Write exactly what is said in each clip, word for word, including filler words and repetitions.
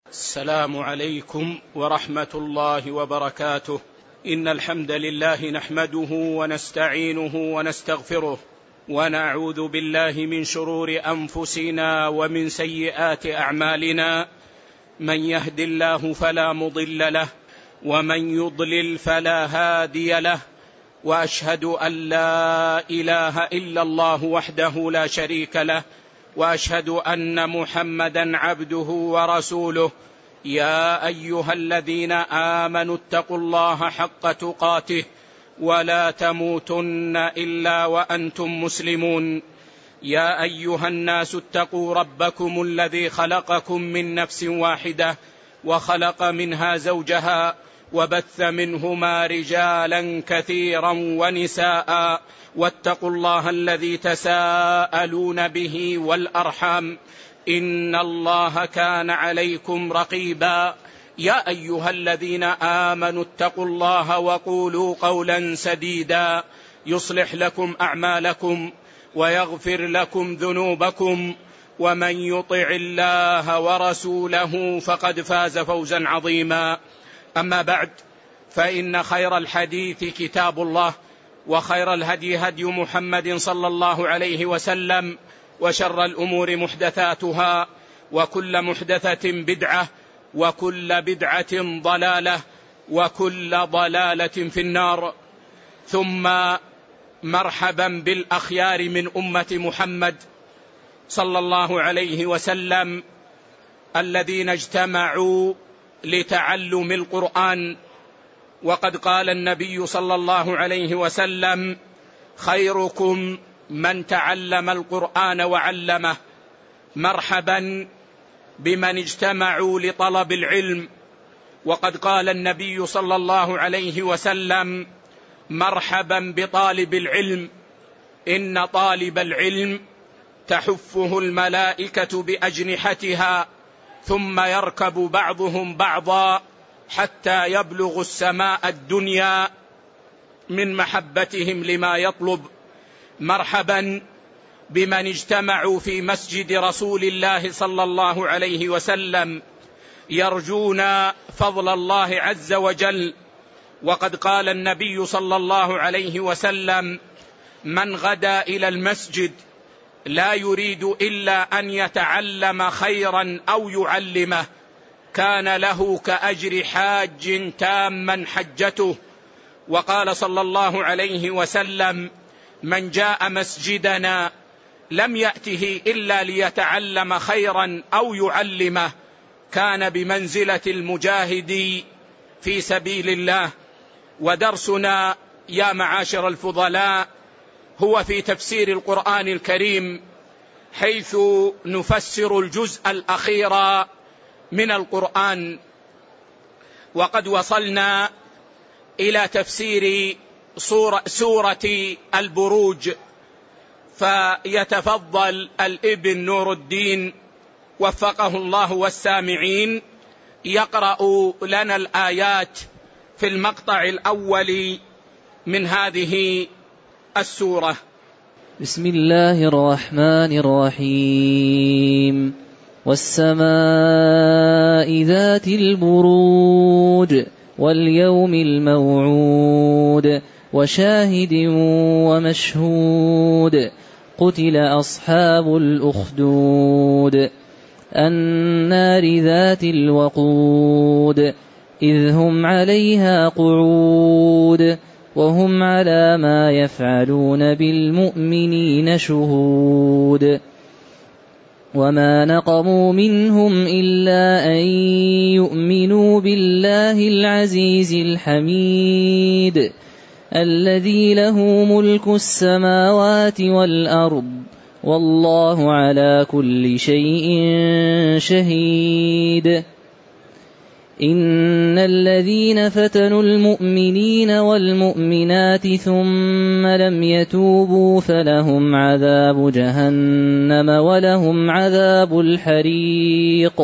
السلام عليكم ورحمة الله وبركاته. إن الحمد لله نحمده ونستعينه ونستغفره ونعوذ بالله من شرور أنفسنا ومن سيئات أعمالنا. من يهد الله فلا مضل له ومن يضلل فلا هادي له، وأشهد أن لا إله إلا الله وحده لا شريك له، وأشهد أن محمدا عبده ورسوله. يا أيها الذين آمنوا اتقوا الله حق تقاته ولا تموتن إلا وأنتم مسلمون. يا أيها الناس اتقوا ربكم الذي خلقكم من نفس واحدة وخلق منها زوجها وبث منهما رجالا كثيرا ونساء، واتقوا الله الذي تساءلون به والأرحام إن الله كان عليكم رقيبا. يا أيها الذين آمنوا اتقوا الله وقولوا قولا سديدا يصلح لكم أعمالكم ويغفر لكم ذنوبكم، ومن يطع الله ورسوله فقد فاز فوزا عظيما. أما بعد، فإن خير الحديث كتاب الله، وخير الهدي هدي محمد صلى الله عليه وسلم، وشر الأمور محدثاتها، وكل محدثة بدعة، وكل بدعة ضلالة، وكل ضلالة في النار. ثم مرحبا بالأخيار من أمة محمد صلى الله عليه وسلم الذين اجتمعوا لتعلم القرآن. وقد قال النبي صلى الله عليه وسلم: خيركم من تعلم القرآن وعلمه. مرحبا بمن اجتمعوا لطلب العلم. وقد قال النبي صلى الله عليه وسلم: مرحبا بطالب العلم، إن طالب العلم تحفه الملائكة بأجنحتها، ثم يركب بعضهم بعضا حتى يبلغ السماء الدنيا من محبتهم لما يطلب. مرحبا بمن اجتمعوا في مسجد رسول الله صلى الله عليه وسلم يرجون فضل الله عز وجل. وقد قال النبي صلى الله عليه وسلم: من غدا إلى المسجد لا يريد إلا أن يتعلم خيرا أو يعلمه كان له كأجر حاج تاما حجته. وقال صلى الله عليه وسلم: من جاء مسجدنا لم يأته إلا ليتعلم خيرا أو يعلمه كان بمنزلة المجاهد في سبيل الله. ودرسنا يا معاشر الفضلاء هو في تفسير القرآن الكريم، حيث نفسر الجزء الأخير من القرآن. وقد وصلنا إلى تفسير سورة, سورة البروج، فيتفضل الابن نور الدين وفقه الله والسامعين يقرأ لنا الآيات في المقطع الأول من هذه السورة. بسم الله الرحمن الرحيم. والسماء ذات البروج واليوم الموعود وشاهد ومشهود. قتل أصحاب الأخدود النار ذات الوقود إذ هم عليها قعود وهم على ما يفعلون بالمؤمنين شهود. وما نقموا منهم إلا أن يؤمنوا بالله العزيز الحميد الذي له ملك السماوات والأرض والله على كل شيء شهيد. إن الذين فتنوا المؤمنين والمؤمنات ثم لم يتوبوا فلهم عذاب جهنم ولهم عذاب الحريق.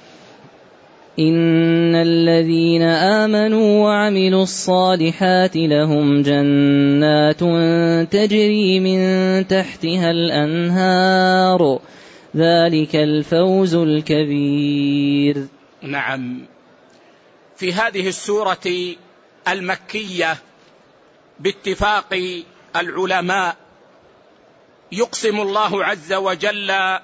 إن الذين آمنوا وعملوا الصالحات لهم جنات تجري من تحتها الأنهار ذلك الفوز الكبير. نعم، في هذه السورة المكية باتفاق العلماء يقسم الله عز وجل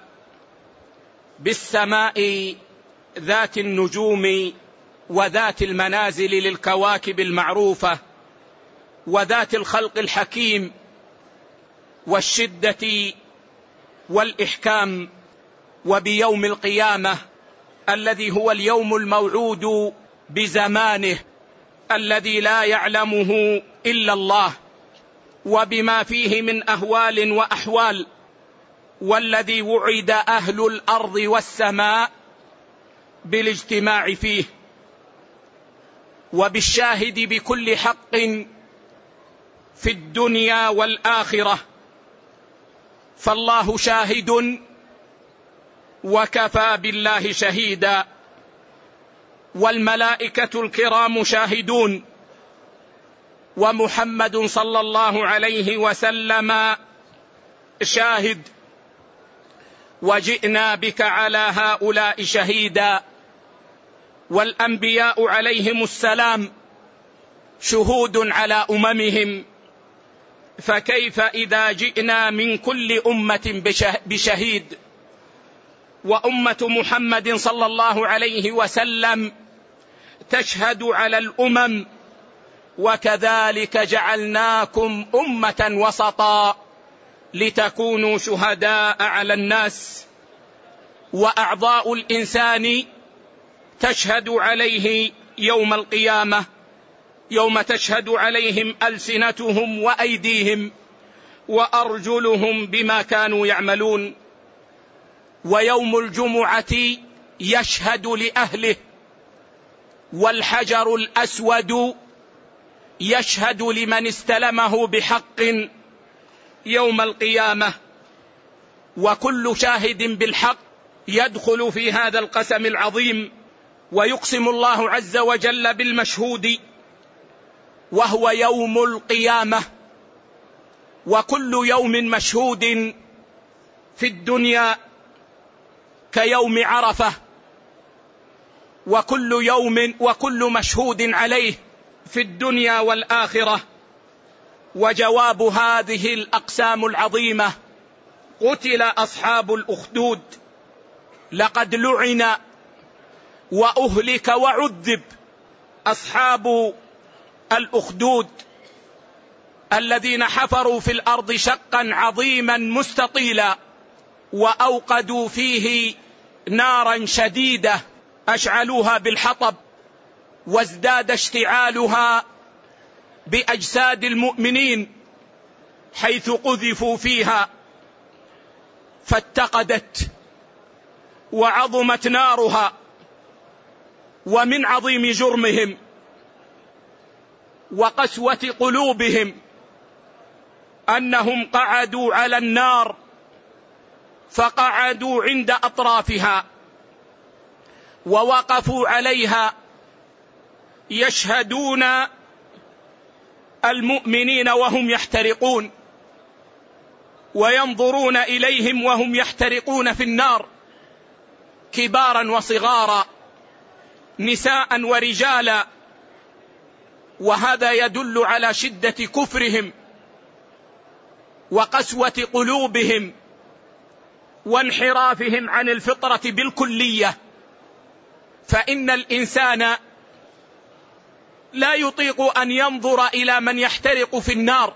بالسماء ذات النجوم وذات المنازل للكواكب المعروفة وذات الخلق الحكيم والشدة والإحكام، وبيوم القيامة الذي هو اليوم الموعود بزمانه الذي لا يعلمه إلا الله، وبما فيه من أهوال وأحوال، والذي وعد أهل الأرض والسماء بالاجتماع فيه، وبالشاهد بكل حق في الدنيا والآخرة، فالله شاهد وكفى بالله شهيدا، والملائكة الكرام شاهدون، ومحمد صلى الله عليه وسلم شاهد، وجئنا بك على هؤلاء شهيدا، والأنبياء عليهم السلام شهود على أممهم، فكيف إذا جئنا من كل أمة بشهيد، وأمة محمد صلى الله عليه وسلم تشهد على الأمم، وكذلك جعلناكم أمة وسطا لتكونوا شهداء على الناس، وأعضاء الإنسان تشهد عليه يوم القيامة، يوم تشهد عليهم ألسنتهم وأيديهم وأرجلهم بما كانوا يعملون. ويوم الجمعة يشهد لأهله، والحجر الأسود يشهد لمن استلمه بحق يوم القيامة، وكل شاهد بالحق يدخل في هذا القسم العظيم. ويقسم الله عز وجل بالمشهود وهو يوم القيامة، وكل يوم مشهود في الدنيا كيوم عرفة، وكل يوم وكل مشهود عليه في الدنيا والآخرة. وجواب هذه الأقسام العظيمة: قتل أصحاب الأخدود، لقد لعن وأهلك وعذب أصحاب الأخدود الذين حفروا في الأرض شقا عظيما مستطيلا، وأوقدوا فيه نارا شديدة أشعلوها بالحطب، وازداد اشتعالها بأجساد المؤمنين حيث قذفوا فيها، فاتقدت وعظمت نارها. ومن عظيم جرمهم وقسوة قلوبهم أنهم قعدوا على النار، فقعدوا عند أطرافها ووقفوا عليها يشهدون المؤمنين وهم يحترقون، وينظرون إليهم وهم يحترقون في النار، كبارا وصغارا، نساء ورجالا. وهذا يدل على شدة كفرهم وقسوة قلوبهم وانحرافهم عن الفطرة بالكلية. فإن الإنسان لا يطيق أن ينظر إلى من يحترق في النار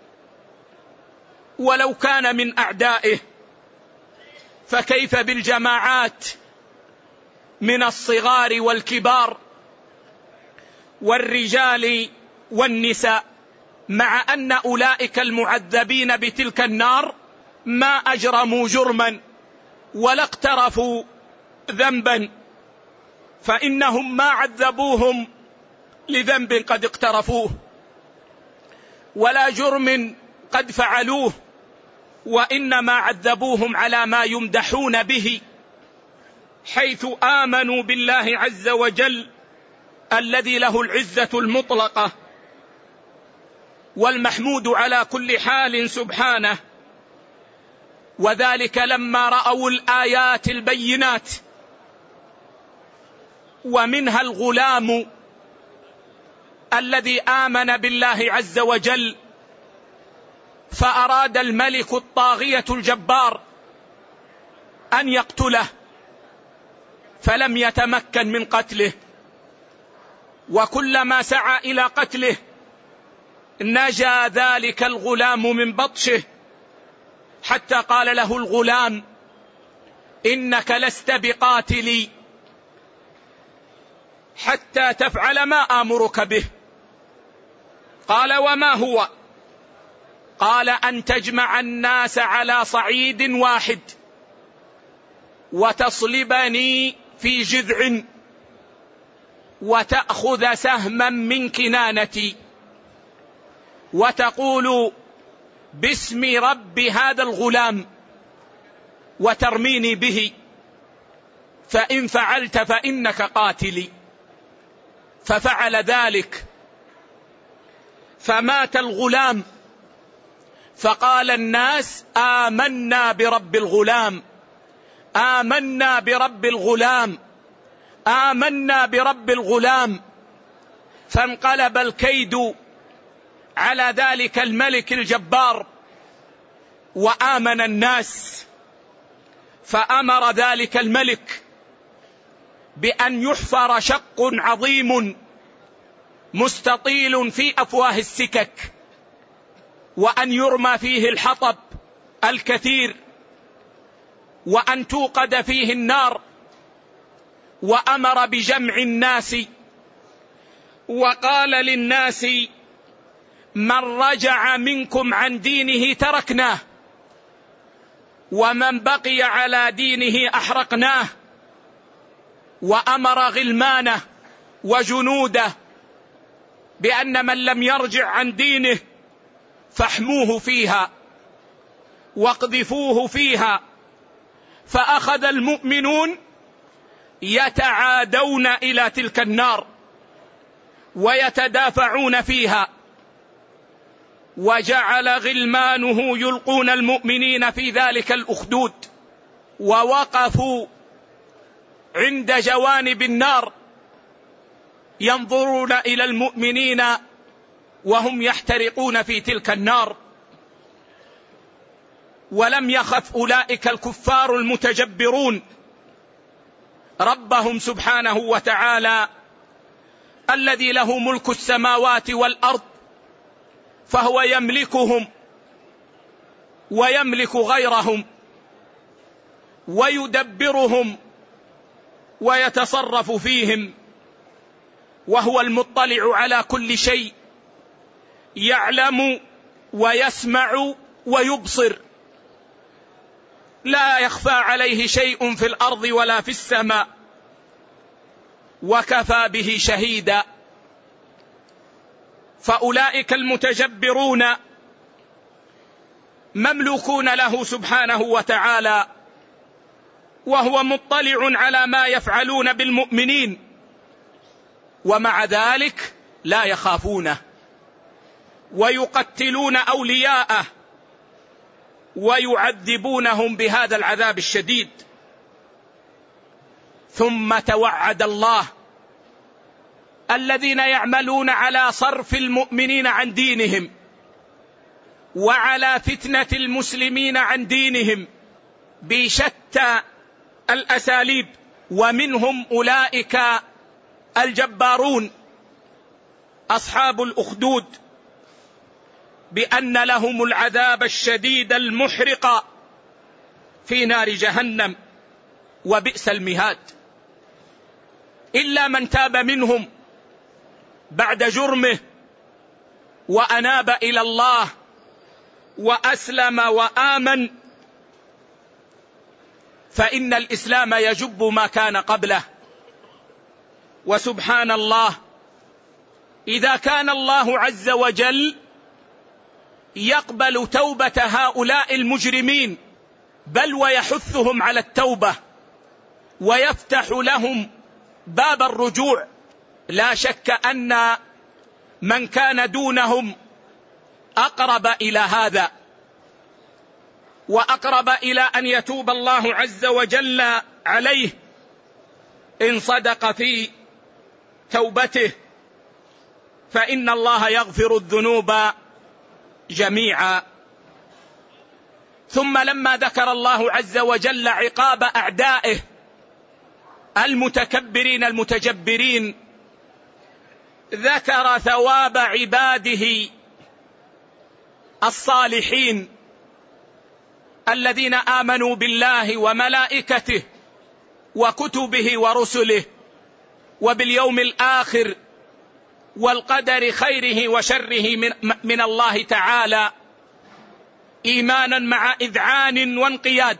ولو كان من أعدائه، فكيف بالجماعات من الصغار والكبار والرجال والنساء، مع أن أولئك المعذبين بتلك النار ما أجرموا جرما ولا اقترفوا ذنبا، فإنهم ما عذبوهم لذنب قد اقترفوه ولا جرم قد فعلوه، وإنما عذبوهم على ما يمدحون به، حيث آمنوا بالله عز وجل الذي له العزة المطلقة والمحمود على كل حال سبحانه. وذلك لما رأوا الآيات البينات ومنها الغلام الذي آمن بالله عز وجل، فأراد الملك الطاغية الجبار أن يقتله فلم يتمكن من قتله، وكلما سعى إلى قتله نجا ذلك الغلام من بطشه، حتى قال له الغلام: إنك لست بقاتلي حتى تفعل ما آمرك به. قال: وما هو؟ قال: أن تجمع الناس على صعيد واحد وتصلبني في جذع وتأخذ سهما من كنانتي وتقول باسم رب هذا الغلام وترميني به، فإن فعلت فإنك قاتلي. ففعل ذلك، فمات الغلام، فقال الناس: آمنا برب الغلام، آمنا برب الغلام، آمنا برب الغلام. فانقلب الكيد على ذلك الملك الجبار وآمن الناس، فأمر ذلك الملك بأن يحفر شق عظيم مستطيل في أفواه السكك، وأن يرمى فيه الحطب الكثير، وأن توقد فيه النار، وأمر بجمع الناس، وقال للناس: من رجع منكم عن دينه تركناه، ومن بقي على دينه أحرقناه. وأمر غلمانه وجنوده بأن من لم يرجع عن دينه فاحموه فيها واقذفوه فيها. فأخذ المؤمنون يتعادون إلى تلك النار ويتدافعون فيها، وجعل غلمانه يلقون المؤمنين في ذلك الأخدود، ووقفوا عند جوانب النار ينظرون إلى المؤمنين وهم يحترقون في تلك النار. ولم يخف أولئك الكفار المتجبرون ربهم سبحانه وتعالى الذي له ملك السماوات والأرض، فهو يملكهم ويملك غيرهم ويدبرهم ويتصرف فيهم، وهو المطلع على كل شيء، يعلم ويسمع ويبصر، لا يخفى عليه شيء في الأرض ولا في السماء، وكفى به شهيدا. فأولئك المتجبرون مملوكون له سبحانه وتعالى، وهو مطلع على ما يفعلون بالمؤمنين، ومع ذلك لا يخافونه ويقتلون أولياءه ويعذبونهم بهذا العذاب الشديد. ثم توعد الله الذين يعملون على صرف المؤمنين عن دينهم وعلى فتنة المسلمين عن دينهم بشتى الأساليب، ومنهم أولئك الجبارون أصحاب الأخدود، بأن لهم العذاب الشديد المحرق في نار جهنم، وبئس المهاد. إلا من تاب منهم بعد جرمه وأناب إلى الله وأسلم وآمن، فإن الإسلام يجب ما كان قبله. وسبحان الله، إذا كان الله عز وجل يقبل توبة هؤلاء المجرمين، بل ويحثهم على التوبة ويفتح لهم باب الرجوع، لا شك أن من كان دونهم أقرب إلى هذا، وأقرب إلى أن يتوب الله عز وجل عليه. إن صدق في توبته فإن الله يغفر الذنوب جميعا. ثم لما ذكر الله عز وجل عقاب أعدائه المتكبرين المتجبرين ذكر ثواب عباده الصالحين الذين آمنوا بالله وملائكته وكتبه ورسله وباليوم الآخر والقدر خيره وشره من, من الله تعالى، إيمانا مع إذعان وانقياد،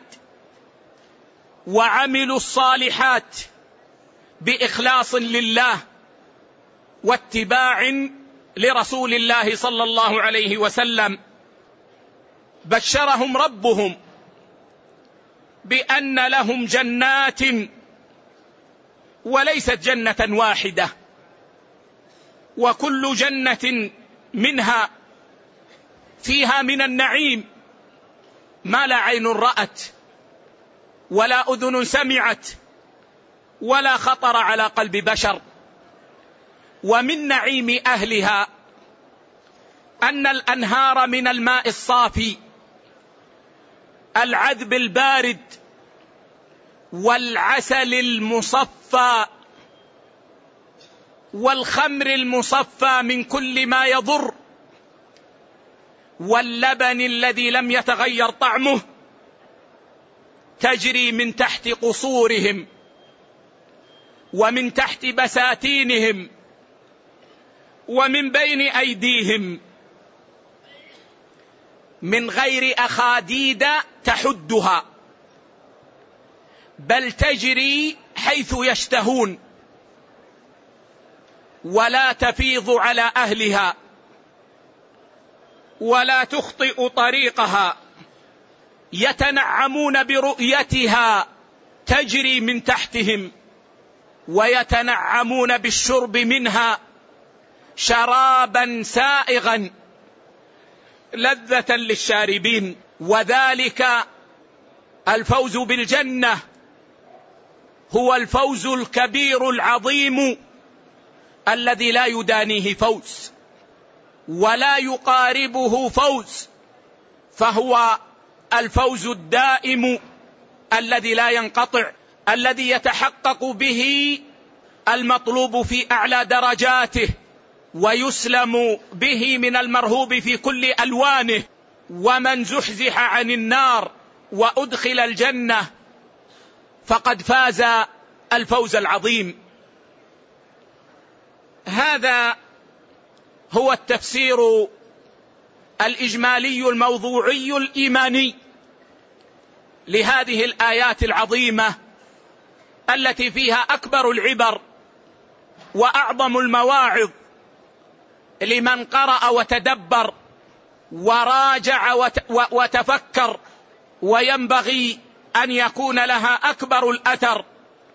وعملوا الصالحات بإخلاص لله واتباع لرسول الله صلى الله عليه وسلم. بشرهم ربهم بأن لهم جنات، وليست جنة واحدة، وكل جنة منها فيها من النعيم ما لا عين رأت ولا أذن سمعت ولا خطر على قلب بشر. ومن نعيم أهلها أن الأنهار من الماء الصافي العذب البارد والعسل المصفى والخمر المصفى من كل ما يضر واللبن الذي لم يتغير طعمه تجري من تحت قصورهم ومن تحت بساتينهم ومن بين أيديهم من غير أخاديد تحدها، بل تجري حيث يشتهون ولا تفيض على أهلها ولا تخطئ طريقها، يتنعمون برؤيتها تجري من تحتهم ويتنعمون بالشرب منها شرابا سائغا لذة للشاربين. وذلك الفوز بالجنة هو الفوز الكبير العظيم الذي لا يدانيه فوز ولا يقاربه فوز، فهو الفوز الدائم الذي لا ينقطع، الذي يتحقق به المطلوب في أعلى درجاته ويسلم به من المرهوب في كل ألوانه. ومن زحزح عن النار وأدخل الجنة فقد فاز الفوز العظيم. هذا هو التفسير الإجمالي الموضوعي الإيماني لهذه الآيات العظيمة التي فيها أكبر العبر وأعظم المواعظ لمن قرأ وتدبر وراجع وتفكر، وينبغي أن يكون لها أكبر الأثر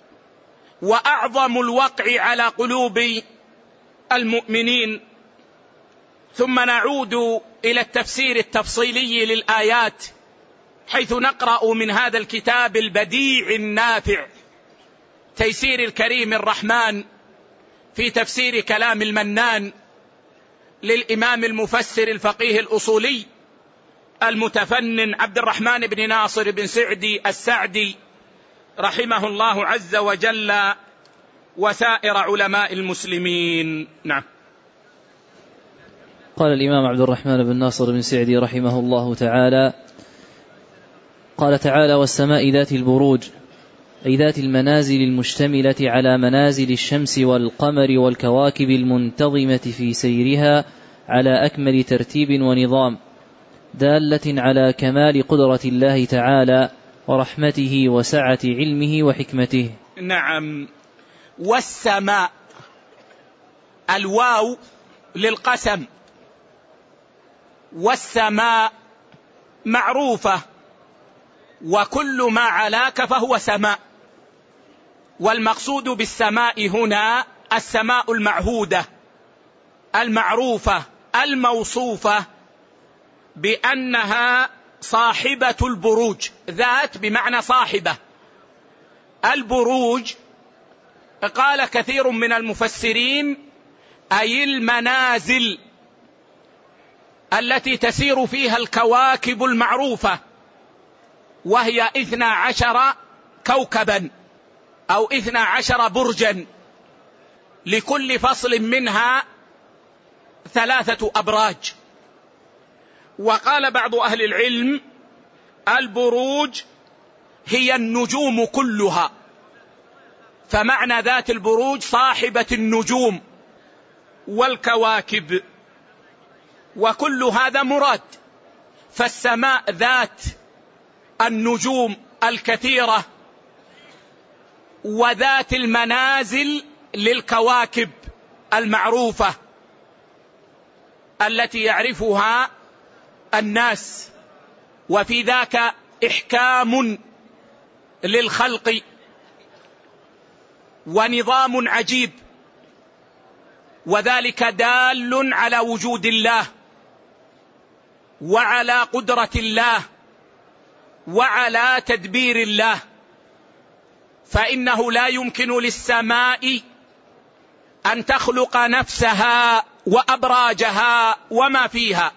وأعظم الوقع على قلوب المؤمنين. ثم نعود إلى التفسير التفصيلي للآيات، حيث نقرأ من هذا الكتاب البديع النافع تيسير الكريم الرحمن في تفسير كلام المنان للإمام المفسر الفقيه الأصولي المتفنن عبد الرحمن بن ناصر بن سعدي السعدي رحمه الله عز وجل وسائر علماء المسلمين. نعم. قال الإمام عبد الرحمن بن ناصر بن سعدي رحمه الله تعالى: قال تعالى: والسماء ذات البروج، أي ذات المنازل المشتملة على منازل الشمس والقمر والكواكب المنتظمة في سيرها على أكمل ترتيب ونظام، دالة على كمال قدرة الله تعالى ورحمته وسعة علمه وحكمته. نعم. والسماء، الواو للقسم، والسماء معروفة، وكل ما علاك فهو سماء، والمقصود بالسماء هنا السماء المعهودة المعروفة الموصوفة بأنها صاحبة البروج. ذات بمعنى صاحبة. البروج قال كثير من المفسرين أي المنازل التي تسير فيها الكواكب المعروفة، وهي اثنا عشر كوكبا أو اثنا عشر برجا، لكل فصل منها ثلاثة أبراج. وقال بعض أهل العلم البروج هي النجوم كلها، فمعنى ذات البروج صاحبة النجوم والكواكب، وكل هذا مراد. فالسماء ذات النجوم الكثيرة وذات المنازل للكواكب المعروفة التي يعرفها الناس، وفي ذاك إحكام للخلق ونظام عجيب، وذلك دال على وجود الله وعلى قدرة الله وعلى تدبير الله. فإنه لا يمكن للسماء أن تخلق نفسها وأبراجها وما فيها،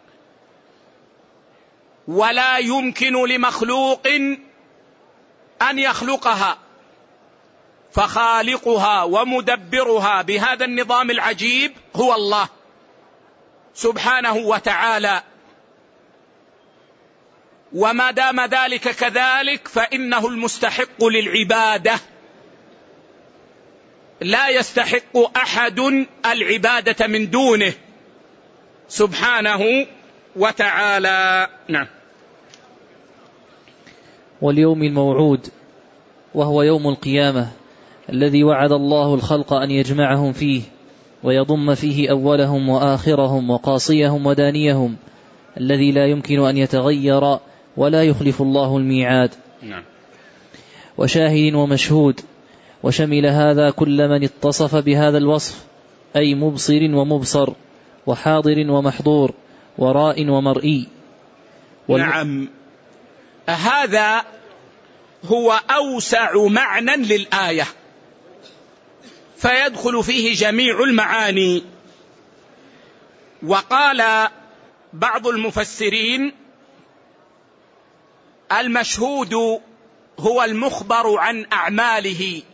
ولا يمكن لمخلوق أن يخلقها، فخالقها ومدبرها بهذا النظام العجيب هو الله سبحانه وتعالى. وما دام ذلك كذلك فإنه المستحق للعبادة، لا يستحق أحد العبادة من دونه سبحانه وتعالى. نعم. واليوم الموعود وهو يوم القيامة الذي وعد الله الخلق أن يجمعهم فيه ويضم فيه أولهم وآخرهم وقاصيهم ودانيهم، الذي لا يمكن أن يتغير ولا يخلف الله الميعاد. نعم. وشاهد ومشهود، وشمل هذا كل من اتصف بهذا الوصف، أي مبصر ومبصر وحاضر ومحضور وراء ومرئي. والم... نعم، هذا هو أوسع معنى للآية، فيدخل فيه جميع المعاني. وقال بعض المفسرين المشهود هو المخبر عن أعماله،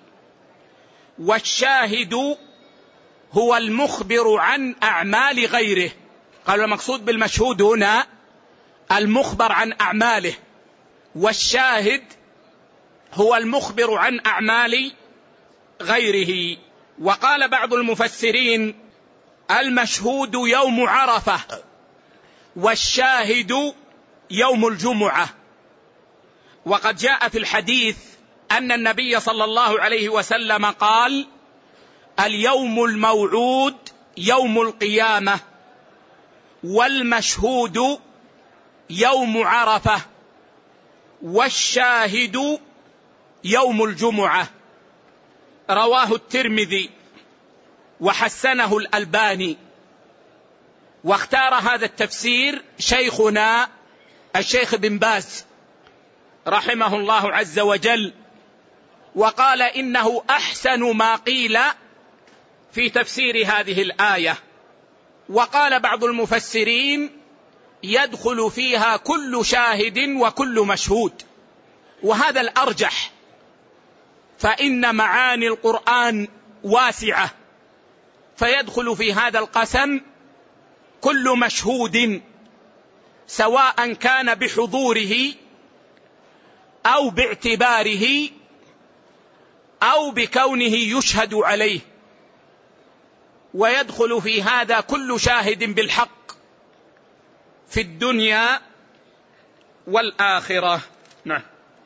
والشاهد هو المخبر عن أعمال غيره. قال المقصود بالمشهود هنا المخبر عن أعماله، والشاهد هو المخبر عن أعمال غيره. وقال بعض المفسرين المشهود يوم عرفة، والشاهد يوم الجمعة. وقد جاء في الحديث أن النبي صلى الله عليه وسلم قال اليوم الموعود يوم القيامة، والمشهود يوم عرفة، والشاهد يوم الجمعة. رواه الترمذي وحسنه الألباني، واختار هذا التفسير شيخنا الشيخ بن باز رحمه الله عز وجل، وقال إنه أحسن ما قيل في تفسير هذه الآية. وقال بعض المفسرين يدخل فيها كل شاهد وكل مشهود، وهذا الأرجح، فإن معاني القرآن واسعة، فيدخل في هذا القسم كل مشهود، سواء كان بحضوره أو باعتباره أو بكونه يشهد عليه، ويدخل في هذا كل شاهد بالحق في الدنيا والآخرة. نعم.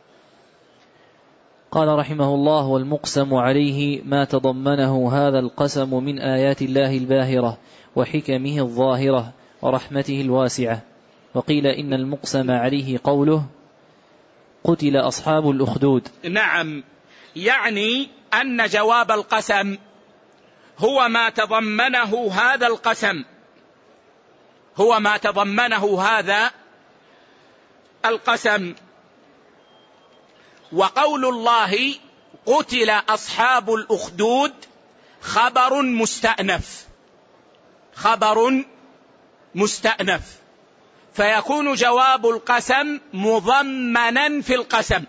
قال رحمه الله: والمقسم عليه ما تضمنه هذا القسم من آيات الله الباهرة وحكمه الظاهرة ورحمته الواسعة. وقيل إن المقسم عليه قوله قتل أصحاب الأخدود. نعم، يعني أن جواب القسم هو ما تضمنه هذا القسم، هو ما تضمنه هذا القسم. وقول الله قتل أصحاب الأخدود خبر مستأنف، خبر مستأنف، فيكون جواب القسم مضمنا في القسم.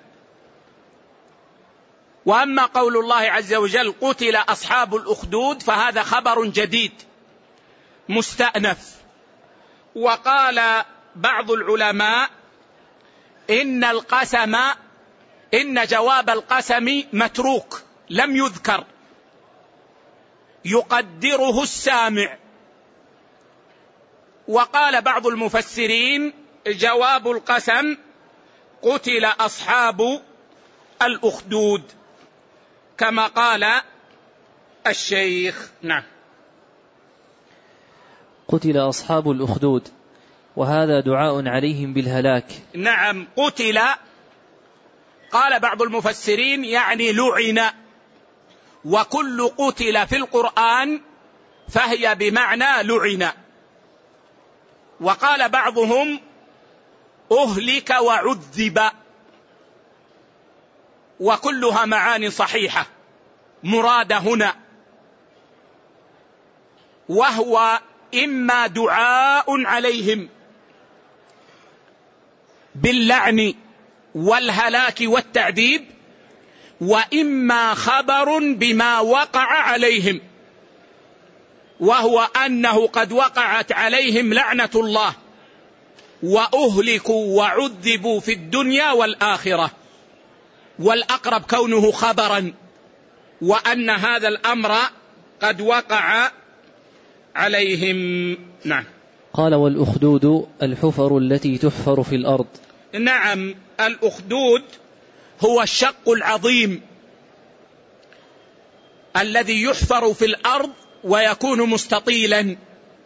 وأما قول الله عز وجل قتل أصحاب الأخدود فهذا خبر جديد مستأنف. وقال بعض العلماء إن القسم إن جواب القسم متروك لم يذكر، يقدره السامع. وقال بعض المفسرين جواب القسم قتل أصحاب الأخدود كما قال الشيخ. نعم. قتل أصحاب الأخدود، وهذا دعاء عليهم بالهلاك. نعم، قتل قال بعض المفسرين يعني لعن، وكل قتل في القرآن فهي بمعنى لعن. وقال بعضهم أهلك وعذب، وكلها معاني صحيحة مرادة هنا، وهو إما دعاء عليهم باللعن والهلاك والتعذيب، وإما خبر بما وقع عليهم، وهو أنه قد وقعت عليهم لعنة الله وأهلكوا وعذبوا في الدنيا والآخرة، والأقرب كونه خبرا، وأن هذا الأمر قد وقع عليهم. نعم. قال والأخدود الحفر التي تحفر في الأرض. نعم، الأخدود هو الشق العظيم الذي يحفر في الأرض ويكون مستطيلا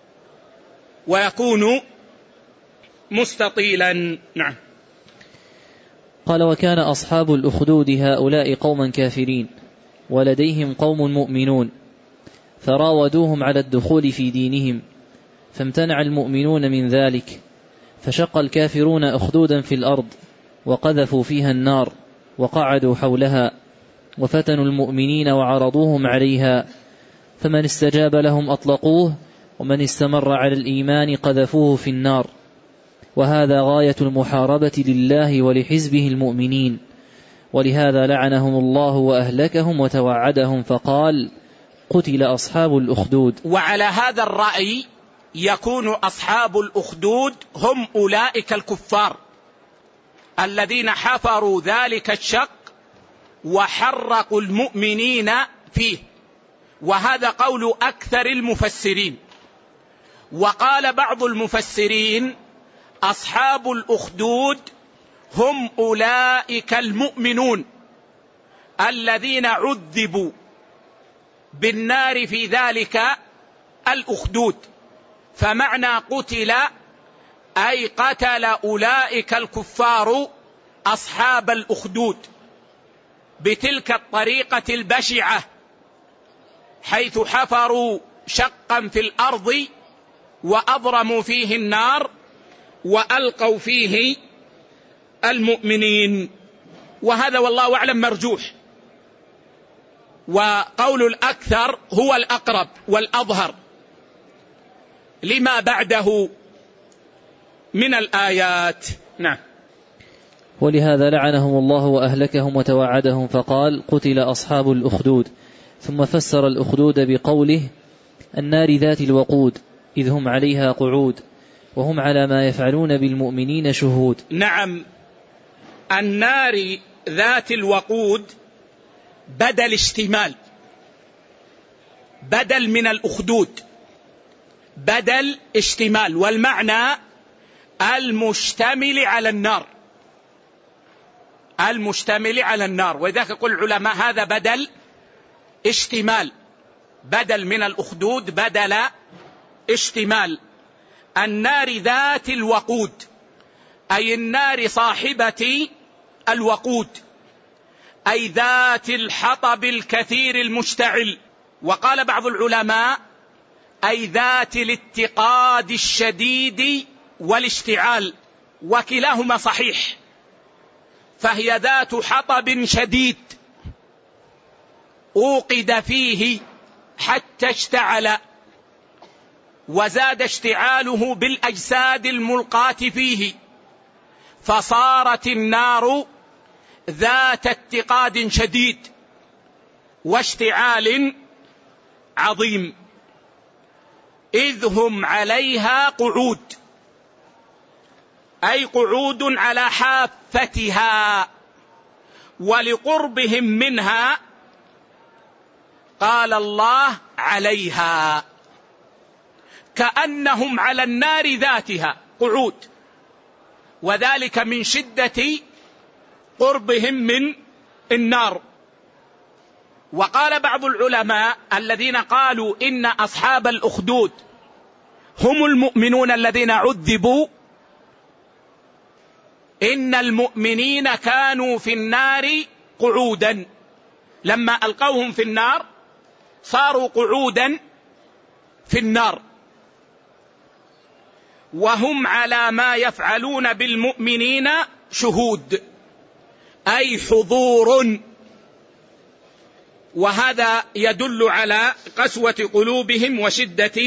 ويكون مستطيلا. نعم. قال وكان أصحاب الأخدود هؤلاء قوما كافرين ولديهم قوم مؤمنون، فراودوهم على الدخول في دينهم، فامتنع المؤمنون من ذلك، فشق الكافرون أخدودا في الأرض وقذفوا فيها النار وقعدوا حولها وفتنوا المؤمنين وعرضوهم عليها، فمن استجاب لهم أطلقوه، ومن استمر على الإيمان قذفوه في النار. وهذا غاية المحاربة لله ولحزبه المؤمنين، ولهذا لعنهم الله وأهلكهم وتوعدهم فقال قتل أصحاب الأخدود. وعلى هذا الرأي يكون أصحاب الأخدود هم أولئك الكفار الذين حفروا ذلك الشق وحرقوا المؤمنين فيه، وهذا قول أكثر المفسرين. وقال بعض المفسرين أصحاب الأخدود هم أولئك المؤمنون الذين عذبوا بالنار في ذلك الأخدود، فمعنى قتل أي قتل أولئك الكفار أصحاب الأخدود بتلك الطريقة البشعة، حيث حفروا شقا في الأرض وأضرموا فيه النار وألقوا فيه المؤمنين. وهذا والله أعلم مرجوح، وقول الأكثر هو الأقرب والأظهر لما بعده من الآيات. نعم. ولهذا لعنهم الله وأهلكهم وتوعدهم فقال قتل أصحاب الأخدود، ثم فسر الأخدود بقوله النار ذات الوقود إذ هم عليها قعود وهم على ما يفعلون بالمؤمنين شهود. نعم، النار ذات الوقود بدل اشتمال، بدل من الأخدود، بدل اشتمال، والمعنى المشتمل على النار، المشتمل على النار. وذلك يقول العلماء هذا بدل اشتمال، بدل من الأخدود بدل اشتمال. النار ذات الوقود أي النار صاحبة الوقود، أي ذات الحطب الكثير المشتعل. وقال بعض العلماء أي ذات الاتقاد الشديد والاشتعال، وكلاهما صحيح، فهي ذات حطب شديد أوقد فيه حتى اشتعل، وزاد اشتعاله بالأجساد الملقاة فيه، فصارت النار ذات اتقاد شديد واشتعال عظيم، إذ هم عليها قعود، أي قعود على حافتها، ولقربهم منها قال الله عليها، كأنهم على النار ذاتها قعود، وذلك من شدة قربهم من النار. وقال بعض العلماء الذين قالوا إن أصحاب الأخدود هم المؤمنون الذين عذبوا، إن المؤمنين كانوا في النار قعودا، لما ألقوهم في النار صاروا قعودا في النار، وهم على ما يفعلون بالمؤمنين شهود، أي حضور، وهذا يدل على قسوة قلوبهم وشدة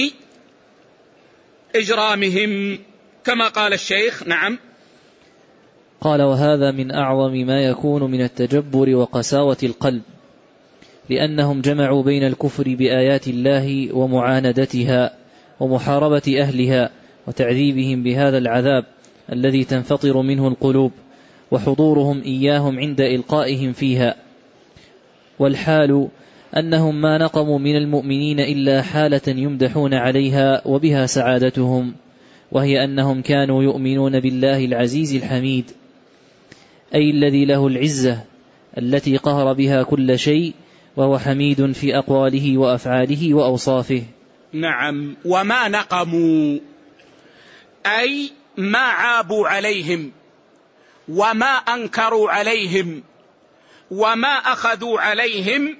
إجرامهم كما قال الشيخ. نعم. قال: وهذا من أعظم ما يكون من التجبر وقساوة القلب، لأنهم جمعوا بين الكفر بآيات الله ومعاندتها ومحاربة أهلها وتعذيبهم بهذا العذاب الذي تنفطر منه القلوب، وحضورهم إياهم عند إلقائهم فيها. والحال أنهم ما نقموا من المؤمنين إلا حالة يمدحون عليها وبها سعادتهم، وهي أنهم كانوا يؤمنون بالله العزيز الحميد، أي الذي له العزة التي قهر بها كل شيء، وهو حميد في أقواله وأفعاله وأوصافه. نعم. وما نقموا أي ما عابوا عليهم، وما أنكروا عليهم، وما أخذوا عليهم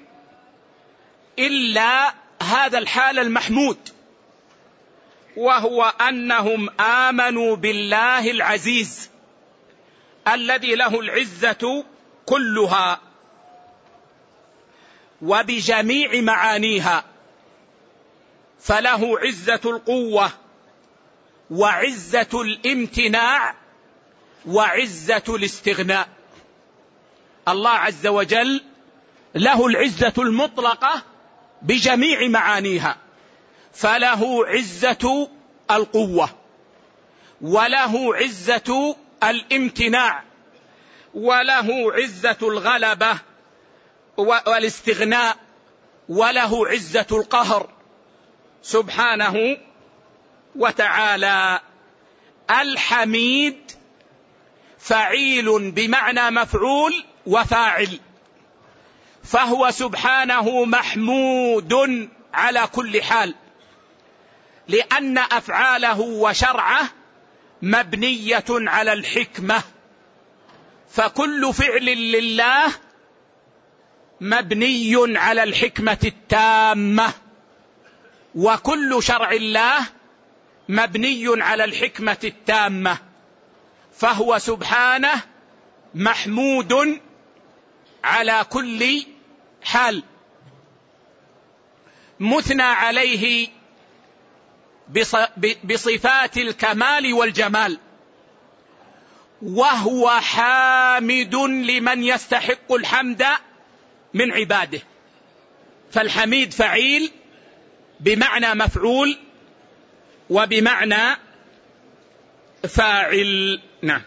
إلا هذا الحال المحمود، وهو أنهم آمنوا بالله العزيز الذي له العزة كلها وبجميع معانيها، فله عزة القوة وعزة الامتناع وعزة الاستغناء. الله عز وجل له العزة المطلقة بجميع معانيها، فله عزة القوة، وله عزة الامتناع، وله عزة الغلبة والاستغناء، وله عزة القهر سبحانه وتعالى. الحميد فعيل بمعنى مفعول وفاعل، فهو سبحانه محمود على كل حال، لأن أفعاله وشرعه مبنية على الحكمة، فكل فعل لله مبني على الحكمة التامة، وكل شرع الله مبني على الحكمة التامة، فهو سبحانه محمود على كل حال، مثنى عليه بصفات الكمال والجمال، وهو حامد لمن يستحق الحمد من عباده. فالحميد فعيل بمعنى مفعول وبمعنى فاعل. نعم.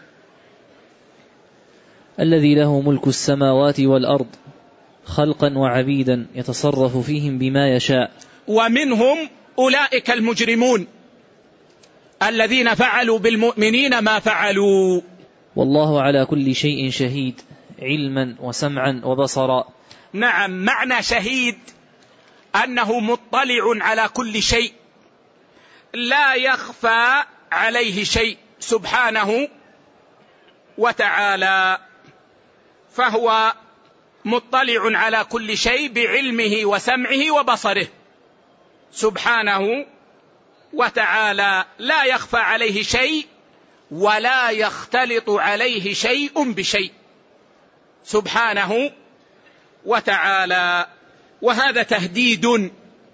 الذي له ملك السماوات والأرض خلقا وعبيدا يتصرف فيهم بما يشاء. ومنهم أولئك المجرمون الذين فعلوا بالمؤمنين ما فعلوا. والله على كل شيء شهيد، علما وسمعا وبصرا. نعم. معنى شهيد أنه مطلع على كل شيء، لا يخفى عليه شيء سبحانه وتعالى، فهو مطلع على كل شيء بعلمه وسمعه وبصره سبحانه وتعالى، لا يخفى عليه شيء ولا يختلط عليه شيء بشيء سبحانه وتعالى. وهذا تهديد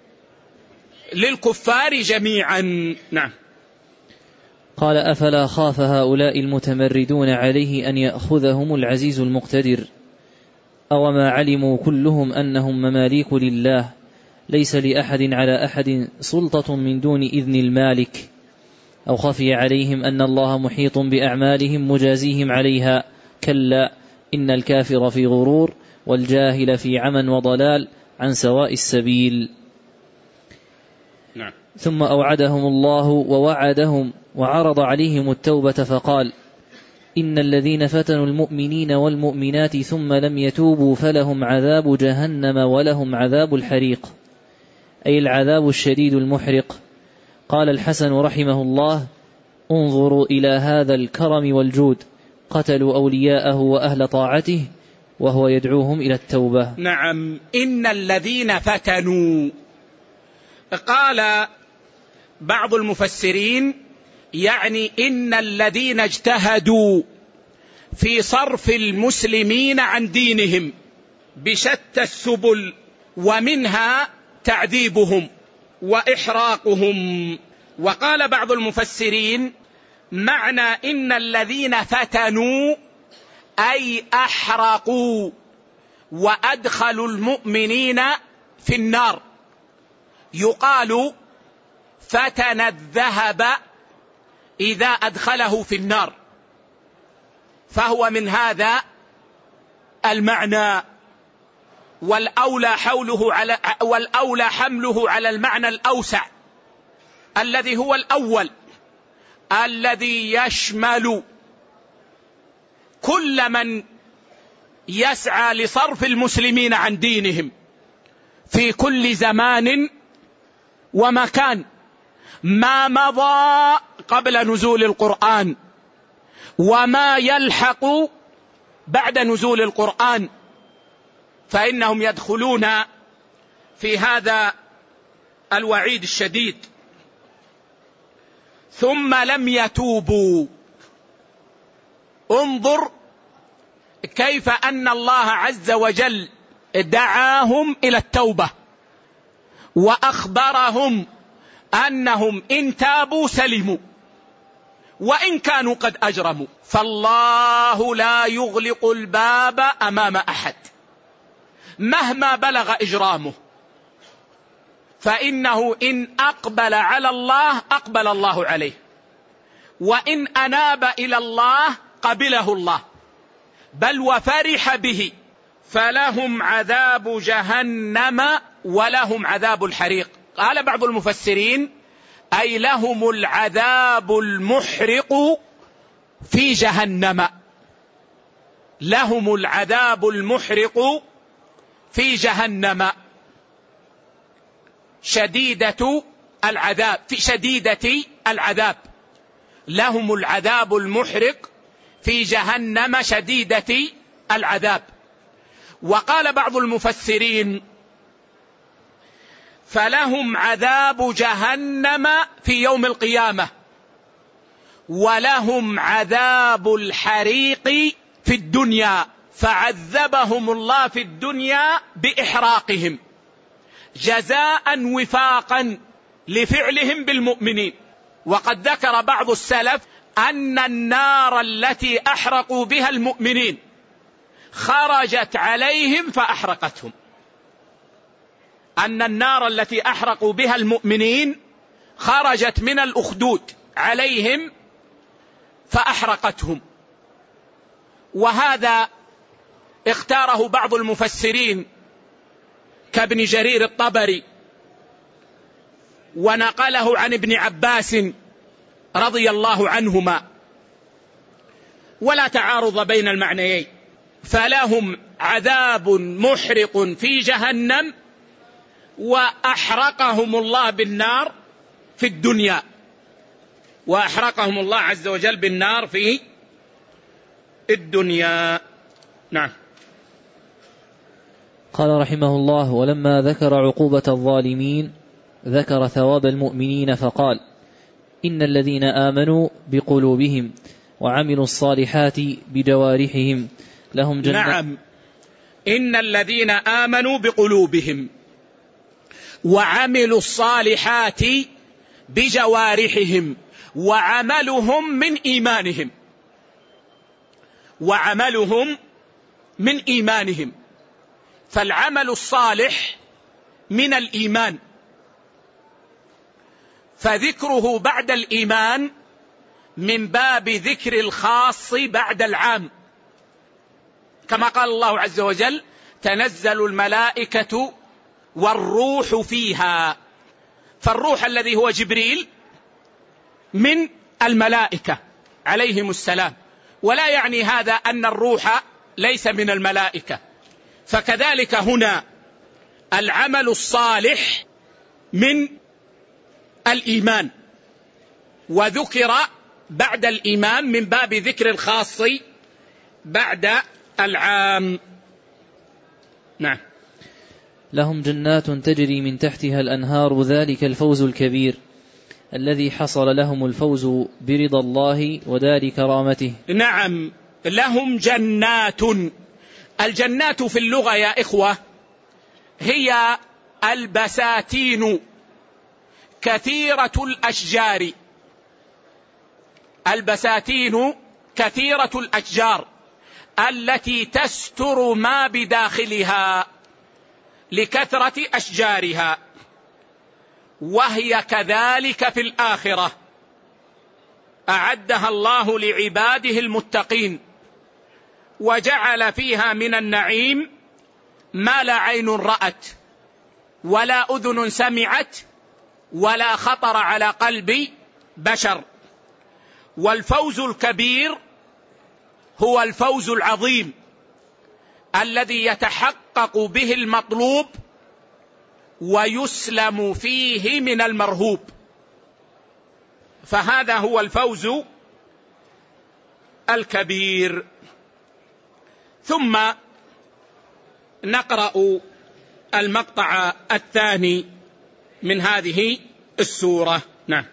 للكفار جميعا. نعم. قال: أفلا خاف هؤلاء المتمردون عليه أن يأخذهم العزيز المقتدر، أوما علموا كلهم أنهم مماليك لله، ليس لأحد على أحد سلطة من دون إذن المالك، أو خفي عليهم أن الله محيط بأعمالهم مجازيهم عليها، كلا إن الكافر في غرور والجاهل في عمى وضلال عن سواء السبيل. نعم. ثم أوعدهم الله ووعدهم وعرض عليهم التوبة فقال: إن الذين فتنوا المؤمنين والمؤمنات ثم لم يتوبوا فلهم عذاب جهنم ولهم عذاب الحريق، أي العذاب الشديد المحرق. قال الحسن رحمه الله: انظروا إلى هذا الكرم والجود، قتلوا أولياءه وأهل طاعته وهو يدعوهم إلى التوبة. نعم. إن الذين فتنوا، قال بعض المفسرين يعني إن الذين اجتهدوا في صرف المسلمين عن دينهم بشتى السبل، ومنها تعذيبهم وإحراقهم. وقال بعض المفسرين معنى إن الذين فتنوا أي أحرقوا وأدخلوا المؤمنين في النار. يقال فتن الذهب إذا أدخله في النار، فهو من هذا المعنى. والأولى حوله على والأولى حمله على المعنى الأوسع الذي هو الأول، الذي يشمل كل من يسعى لصرف المسلمين عن دينهم في كل زمان ومكان، ما مضى قبل نزول القرآن وما يلحق بعد نزول القرآن، فإنهم يدخلون في هذا الوعيد الشديد. ثم لم يتوبوا، انظر كيف أن الله عز وجل دعاهم إلى التوبة وأخبرهم أنهم إن تابوا سلموا وإن كانوا قد أجرموا، فالله لا يغلق الباب أمام أحد مهما بلغ إجرامه، فإنه إن أقبل على الله أقبل الله عليه، وإن أناب إلى الله قبله الله، بل وفرح به. فلهم عذاب جهنم ولهم عذاب الحريق. قال بعض المفسرين أي لهم العذاب المحرق في جهنم، لهم العذاب المحرق في جهنم، شديدة العذاب في شديدة العذاب، لهم العذاب المحرق في جهنم شديدة العذاب. وقال بعض المفسرين فلهم عذاب جهنم في يوم القيامة، ولهم عذاب الحريق في الدنيا، فعذبهم الله في الدنيا بإحراقهم جزاء وفاقا لفعلهم بالمؤمنين. وقد ذكر بعض السلف أن النار التي أحرقوا بها المؤمنين خرجت عليهم فأحرقتهم، أن النار التي أحرقوا بها المؤمنين خرجت من الأخدود عليهم فأحرقتهم. وهذا اختاره بعض المفسرين كابن جرير الطبري، ونقله عن ابن عباس رضي الله عنهما، ولا تعارض بين المعنيين. فلهم عذاب محرق في جهنم وأحرقهم الله بالنار في الدنيا، وأحرقهم الله عز وجل بالنار في الدنيا. نعم. قال رحمه الله: ولما ذكر عقوبة الظالمين ذكر ثواب المؤمنين فقال: إن الذين آمنوا بقلوبهم وعملوا الصالحات بجوارحهم لهم جنات. نعم. إن الذين آمنوا بقلوبهم وعملوا الصالحات بجوارحهم وعملهم من إيمانهم وعملهم من إيمانهم فالعمل الصالح من الإيمان، فذكره بعد الإيمان من باب ذكر الخاص بعد العام، كما قال الله عز وجل: تنزل الملائكة والروح فيها. فالروح الذي هو جبريل من الملائكة عليهم السلام، ولا يعني هذا أن الروح ليس من الملائكة. فكذلك هنا العمل الصالح من الإيمان، وذكر بعد الإيمان من باب ذكر الخاص بعد العام. نعم. لهم جنات تجري من تحتها الأنهار ذلك الفوز الكبير الذي حصل لهم الفوز برضا الله ودار كرامته. نعم، لهم جنات. الجنات في اللغة يا إخوة هي البساتين كثيرة الأشجار، البساتين كثيرة الأشجار التي تستر ما بداخلها لكثرة أشجارها، وهي كذلك في الآخرة أعدها الله لعباده المتقين، وجعل فيها من النعيم ما لا عين رأت ولا أذن سمعت ولا خطر على قلب بشر. والفوز الكبير هو الفوز العظيم الذي يتحقق به المطلوب ويسلم فيه من المرهوب، فهذا هو الفوز الكبير. ثم نقرأ المقطع الثاني من هذه السورة. نعم.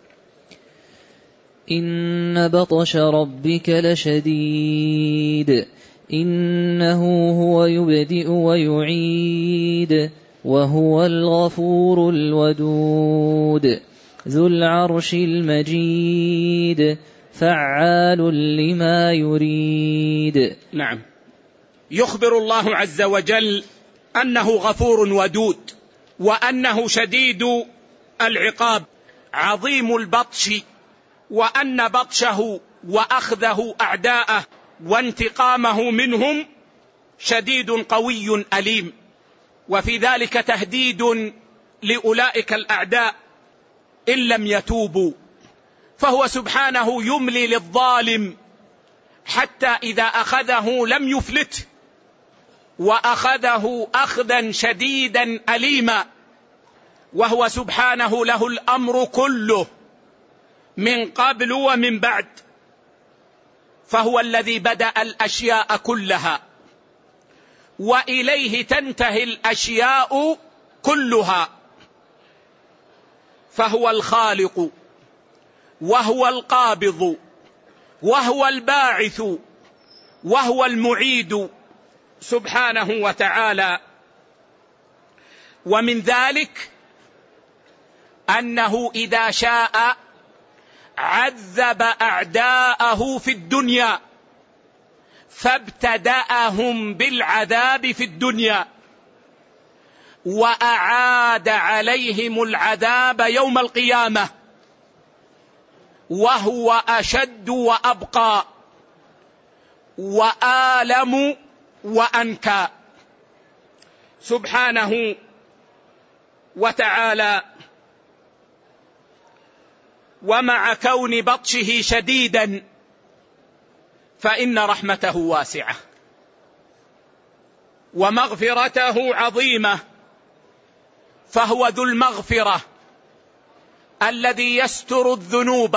إن بطش ربك لشديد إنه هو يبدئ ويعيد وهو الغفور الودود ذو العرش المجيد فعال لما يريد. نعم، يخبر الله عز وجل أنه غفور ودود، وأنه شديد العقاب عظيم البطش، وأن بطشه وأخذه أعداءه وانتقامه منهم شديد قوي أليم، وفي ذلك تهديد لأولئك الأعداء إن لم يتوبوا. فهو سبحانه يملي للظالم حتى إذا أخذه لم يفلته، وأخذه أخذا شديدا أليما، وهو سبحانه له الأمر كله من قبل ومن بعد، فهو الذي بدأ الأشياء كلها وإليه تنتهي الأشياء كلها، فهو الخالق وهو القابض وهو الباعث وهو المعيد سبحانه وتعالى. ومن ذلك أنه إذا شاء عذب أعداءه في الدنيا فابتدأهم بالعذاب في الدنيا وأعاد عليهم العذاب يوم القيامة، وهو أشد وأبقى وآلم وأنكى سبحانه وتعالى. ومع كون بطشه شديدا فإن رحمته واسعة ومغفرته عظيمة، فهو ذو المغفرة الذي يستر الذنوب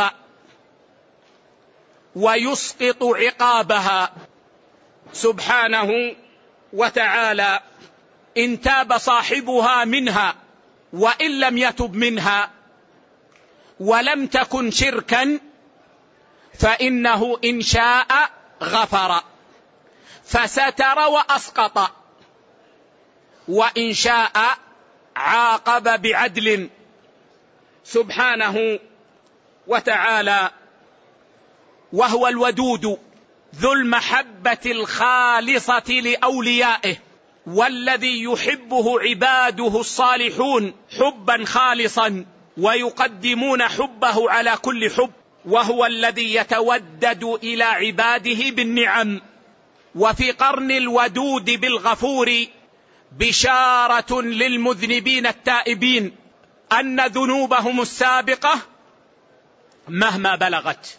ويسقط عقابها سبحانه وتعالى إن تاب صاحبها منها، وإن لم يتب منها ولم تكن شركا فإنه إن شاء غفر فستر وأسقط وإن شاء عاقب بعدل سبحانه وتعالى. وهو الودود ذو المحبة الخالصة لأوليائه، والذي يحبه عباده الصالحون حبا خالصا ويقدمون حبه على كل حب. وهو الذي يتودد إلى عباده بالنعم. وفي قرن الودود بالغفور بشارة للمذنبين التائبين أن ذنوبهم السابقة مهما بلغت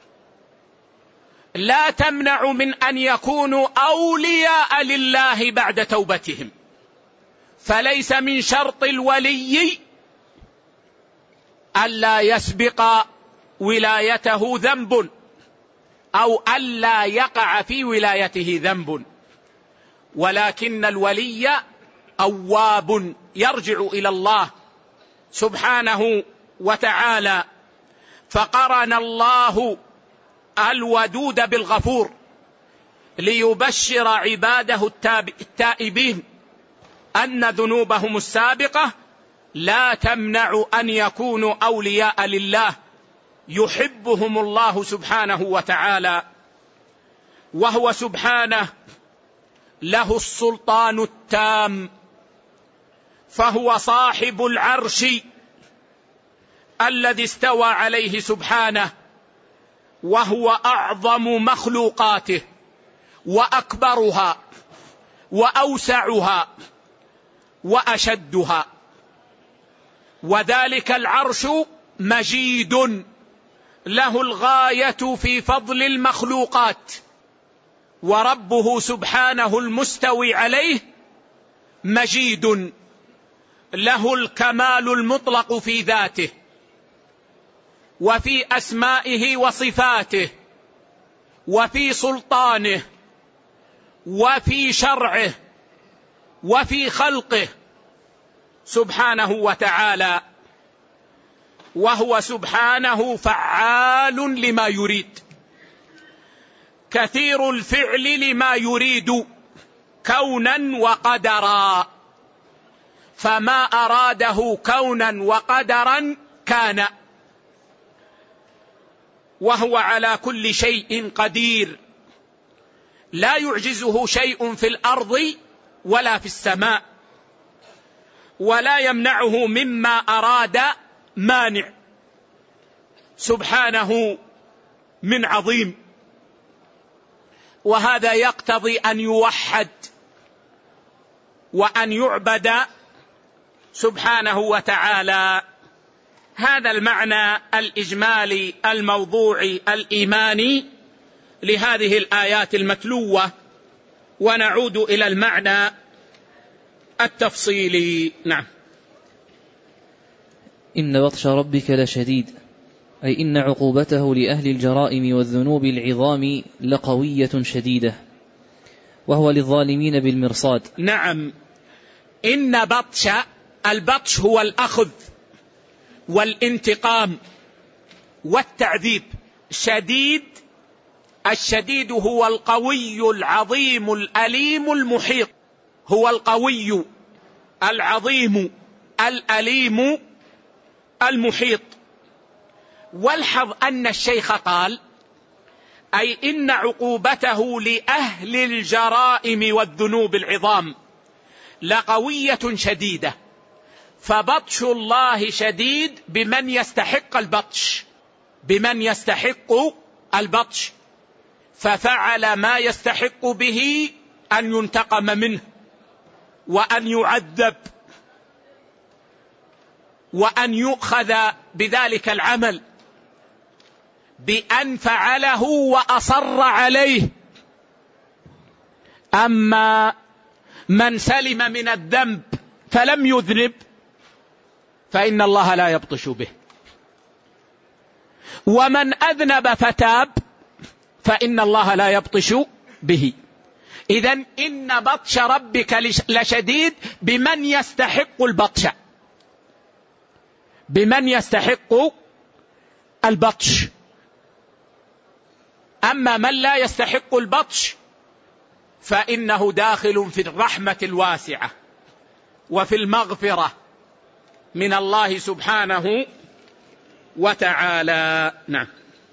لا تمنع من أن يكونوا أولياء لله بعد توبتهم. فليس من شرط الولي ألا يسبق ولايته ذنب أو ألا يقع في ولايته ذنب، ولكن الولي أواب يرجع إلى الله سبحانه وتعالى. فقرن الله الودود بالغفور ليبشر عباده التائبين أن ذنوبهم السابقة لا تمنع أن يكونوا أولياء لله يحبهم الله سبحانه وتعالى. وهو سبحانه له السلطان التام، فهو صاحب العرش الذي استوى عليه سبحانه، وهو أعظم مخلوقاته وأكبرها وأوسعها وأشدها. وذلك العرش مجيد له الغاية في فضل المخلوقات، وربه سبحانه المستوي عليه مجيد له الكمال المطلق في ذاته وفي أسمائه وصفاته وفي سلطانه وفي شرعه وفي خلقه سبحانه وتعالى. وهو سبحانه فعال لما يريد، كثير الفعل لما يريد كونا وقدرا، فما أراده كونا وقدرا كان. وهو على كل شيء قدير، لا يعجزه شيء في الأرض ولا في السماء، ولا يمنعه مما أراد مانع سبحانه من عظيم. وهذا يقتضي أن يوحد وأن يعبد سبحانه وتعالى. هذا المعنى الإجمالي الموضوعي الإيماني لهذه الآيات المتلوة. ونعود إلى المعنى التفصيلي. نعم. إن بطش ربك لشديد، أي إن عقوبته لأهل الجرائم والذنوب العظام لقوية شديدة، وهو للظالمين بالمرصاد. نعم. إن بطش، البطش هو الأخذ والانتقام والتعذيب. شديد، الشديد هو القوي العظيم الأليم المحيط، هو القوي العظيم الأليم المحيط. والحظ أن الشيخ قال أي إن عقوبته لأهل الجرائم والذنوب العظام لقوية شديدة. فبطش الله شديد بمن يستحق البطش، بمن يستحق البطش، ففعل ما يستحق به أن ينتقم منه وأن يعذب وأن يؤخذ بذلك العمل بأن فعله وأصر عليه. أما من سلم من الذنب فلم يذنب فإن الله لا يبطش به، ومن أذنب فتاب فإن الله لا يبطش به. إذن إن بطش ربك لشديد بمن يستحق البطش، بمن يستحق البطش. أما من لا يستحق البطش فإنه داخل في الرحمة الواسعة وفي المغفرة من الله سبحانه وتعالى. نعم.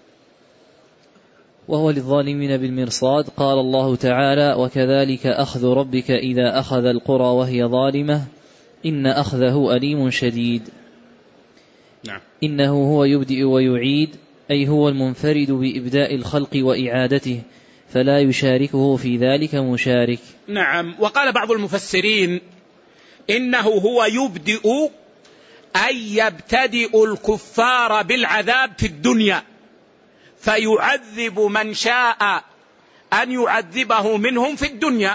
وهو للظالمين بالمرصاد. قال الله تعالى: وكذلك أخذ ربك إذا أخذ القرى وهي ظالمة إن أخذه أليم شديد. نعم. إنه هو يبدئ ويعيد، أي هو المنفرد بإبداء الخلق وإعادته، فلا يشاركه في ذلك مشارك. نعم. وقال بعض المفسرين إنه هو يبدئ أي يبتدئ الكفار بالعذاب في الدنيا، فيعذب من شاء أن يعذبه منهم في الدنيا،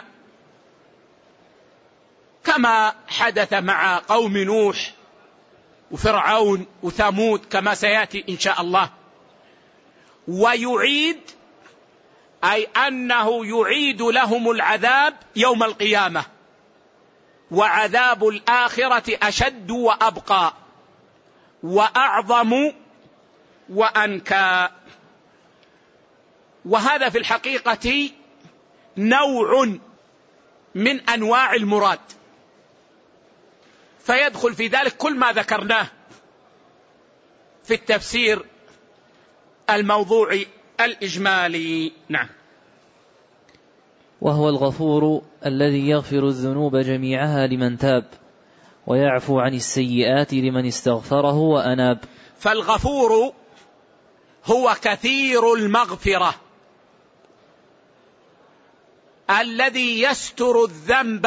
كما حدث مع قوم نوح وفرعون وثمود كما سيأتي إن شاء الله. ويعيد أي أنه يعيد لهم العذاب يوم القيامة، وعذاب الآخرة أشد وأبقى وأعظم وأنكى. وهذا في الحقيقة نوع من أنواع المراد، فيدخل في ذلك كل ما ذكرناه في التفسير الموضوعي الإجمالي. نعم. وهو الغفور الذي يغفر الذنوب جميعها لمن تاب، ويعفو عن السيئات لمن استغفره وأناب. فالغفور هو كثير المغفرة الذي يستر الذنب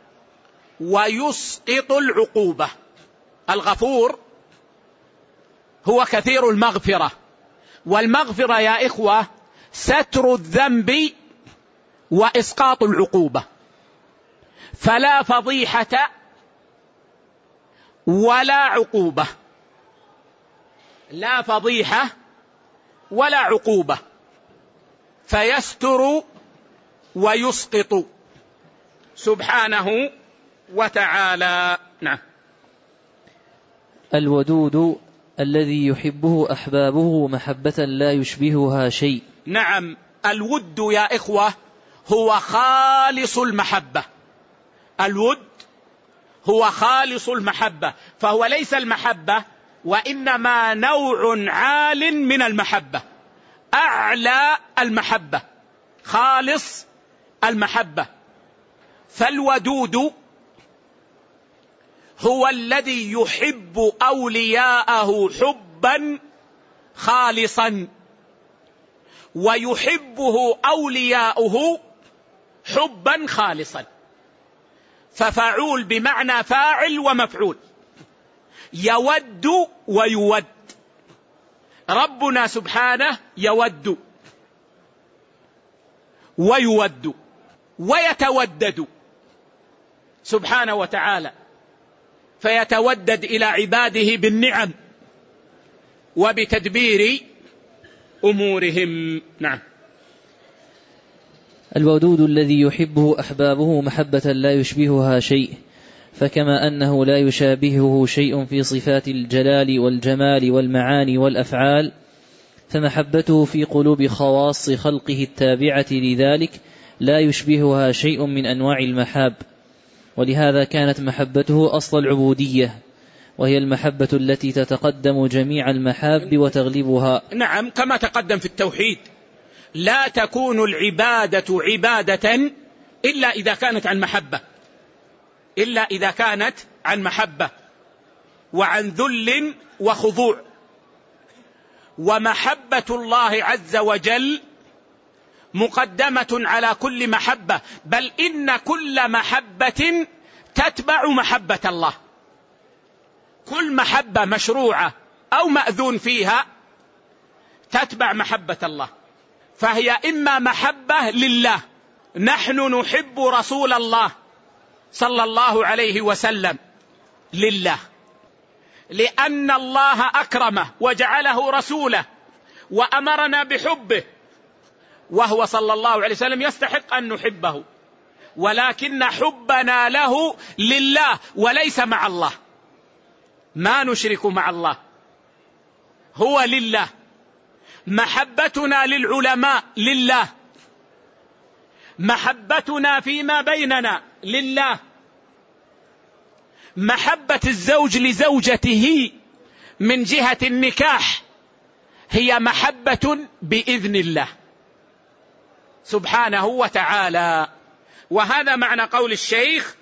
ويسقط العقوبة. الغفور هو كثير المغفرة، والمغفرة يا إخوة ستر الذنب وإسقاط العقوبة، فلا فضيحة ولا عقوبة، لا فضيحة ولا عقوبة، فيستر ويسقط سبحانه وتعالى. نعم. الودود الذي يحبه أحبابه محبة لا يشبهها شيء. نعم. الود يا إخوة هو خالص المحبة. الود هو خالص المحبة، فهو ليس المحبة وإنما نوع عال من المحبة، أعلى المحبة، خالص المحبة. فالودود هو الذي يحب أولياءه حبا خالصا، ويحبه أولياؤه حبا خالصا. ففعول بمعنى فاعل ومفعول، يود ويود. ربنا سبحانه يود ويود ويتودد سبحانه وتعالى، فيتودد إلى عباده بالنعم وبتدبير أمورهم. نعم. الودود الذي يحبه أحبابه محبة لا يشبهها شيء، فكما أنه لا يشابهه شيء في صفات الجلال والجمال والمعاني والأفعال، فمحبته في قلوب خواص خلقه التابعة لذلك لا يشبهها شيء من أنواع المحاب. ولهذا كانت محبته أصل العبودية، وهي المحبة التي تتقدم جميع المحاب وتغلبها. نعم. كما تقدم في التوحيد، لا تكون العبادة عبادة إلا إذا كانت عن محبة، إلا إذا كانت عن محبة وعن ذل وخضوع. ومحبة الله عز وجل مقدمة على كل محبة، بل إن كل محبة تتبع محبة الله. كل محبة مشروعة أو مأذون فيها تتبع محبة الله، فهي إما محبة لله، نحن نحب رسول الله صلى الله عليه وسلم لله، لأن الله أكرمه وجعله رسوله وأمرنا بحبه، وهو صلى الله عليه وسلم يستحق أن نحبه، ولكن حبنا له لله وليس مع الله، ما نشرك مع الله، هو لله. محبتنا للعلماء لله، محبتنا فيما بيننا لله، محبة الزوج لزوجته من جهة النكاح هي محبة بإذن الله سبحانه وتعالى. وهذا معنى قول الشيخ: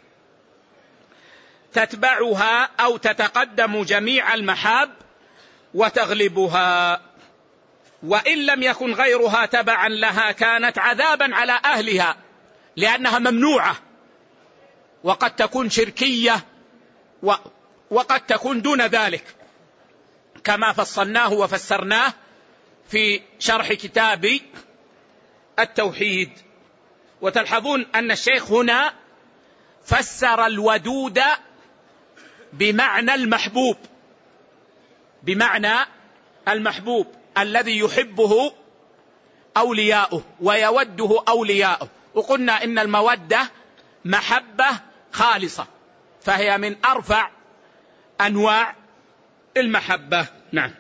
تتبعها أو تتقدم جميع المحاب وتغلبها، وإن لم يكن غيرها تبعا لها كانت عذابا على أهلها، لأنها ممنوعة، وقد تكون شركية وقد تكون دون ذلك، كما فصلناه وفسرناه في شرح كتاب التوحيد. وتلحظون أن الشيخ هنا فسر الودود بمعنى المحبوب، بمعنى المحبوب الذي يحبه أولياؤه ويوده أولياؤه. وقلنا إن المودة محبة خالصة، فهي من أرفع أنواع المحبة. نعم.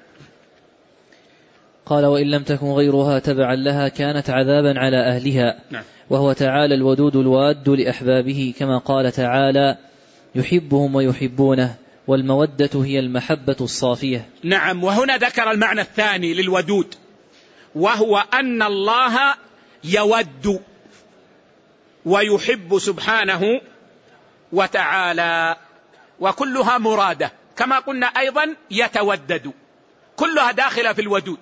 قال: وإن لم تكن غيرها تبعا لها كانت عذابا على أهلها. نعم. وهو تعالى الودود الواد لأحبابه، كما قال تعالى: يحبهم ويحبونه، والمودة هي المحبة الصافية. نعم. وهنا ذكر المعنى الثاني للودود، وهو أن الله يود ويحب سبحانه وتعالى، وكلها مرادة. كما قلنا أيضا يتودد، كلها داخلة في الودود،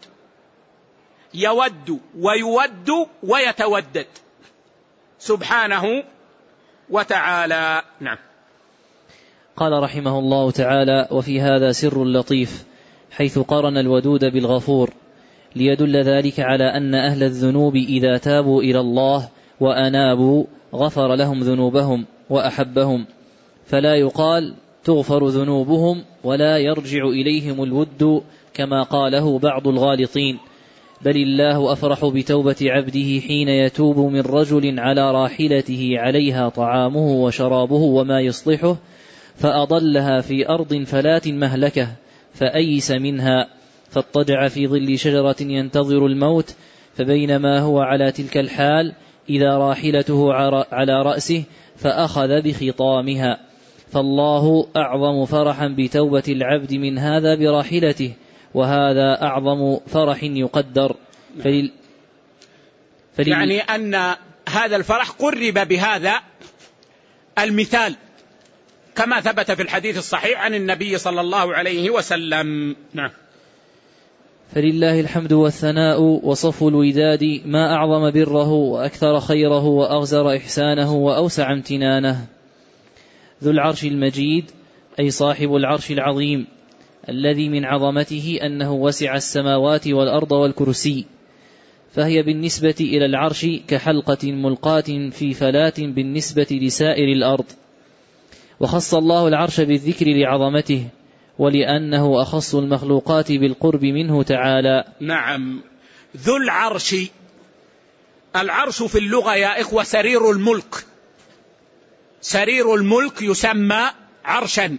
يود ويود ويتودد سبحانه وتعالى. نعم. قال رحمه الله تعالى: وفي هذا سر لطيف، حيث قرن الودود بالغفور، ليدل ذلك على أن أهل الذنوب إذا تابوا إلى الله وأنابوا غفر لهم ذنوبهم وأحبهم، فلا يقال تغفر ذنوبهم ولا يرجع إليهم الود كما قاله بعض الغالطين، بل الله أفرح بتوبة عبده حين يتوب من رجل على راحلته عليها طعامه وشرابه وما يصلحه، فأضلها في أرض فلات مهلكة فأيس منها، فاضطجع في ظل شجرة ينتظر الموت، فبينما هو على تلك الحال إذا راحلته على رأسه فأخذ بخطامها. فالله أعظم فرحا بتوبة العبد من هذا براحلته، وهذا أعظم فرح يقدر. فلل... فلل... يعني أن هذا الفرح قرب بهذا المثال، كما ثبت في الحديث الصحيح عن النبي صلى الله عليه وسلم. نعم. فلله الحمد والثناء وصف الوداد، ما أعظم بره وأكثر خيره وأغزر إحسانه وأوسع امتنانه. ذو العرش المجيد، أي صاحب العرش العظيم، الذي من عظمته أنه وسع السماوات والأرض والكرسي، فهي بالنسبة إلى العرش كحلقة ملقاة في فلاة بالنسبة لسائر الأرض. وخص الله العرش بالذكر لعظمته، ولأنه أخص المخلوقات بالقرب منه تعالى. نعم. ذو العرش، العرش في اللغة يا إخوة سرير الملك، سرير الملك يسمى عرشا،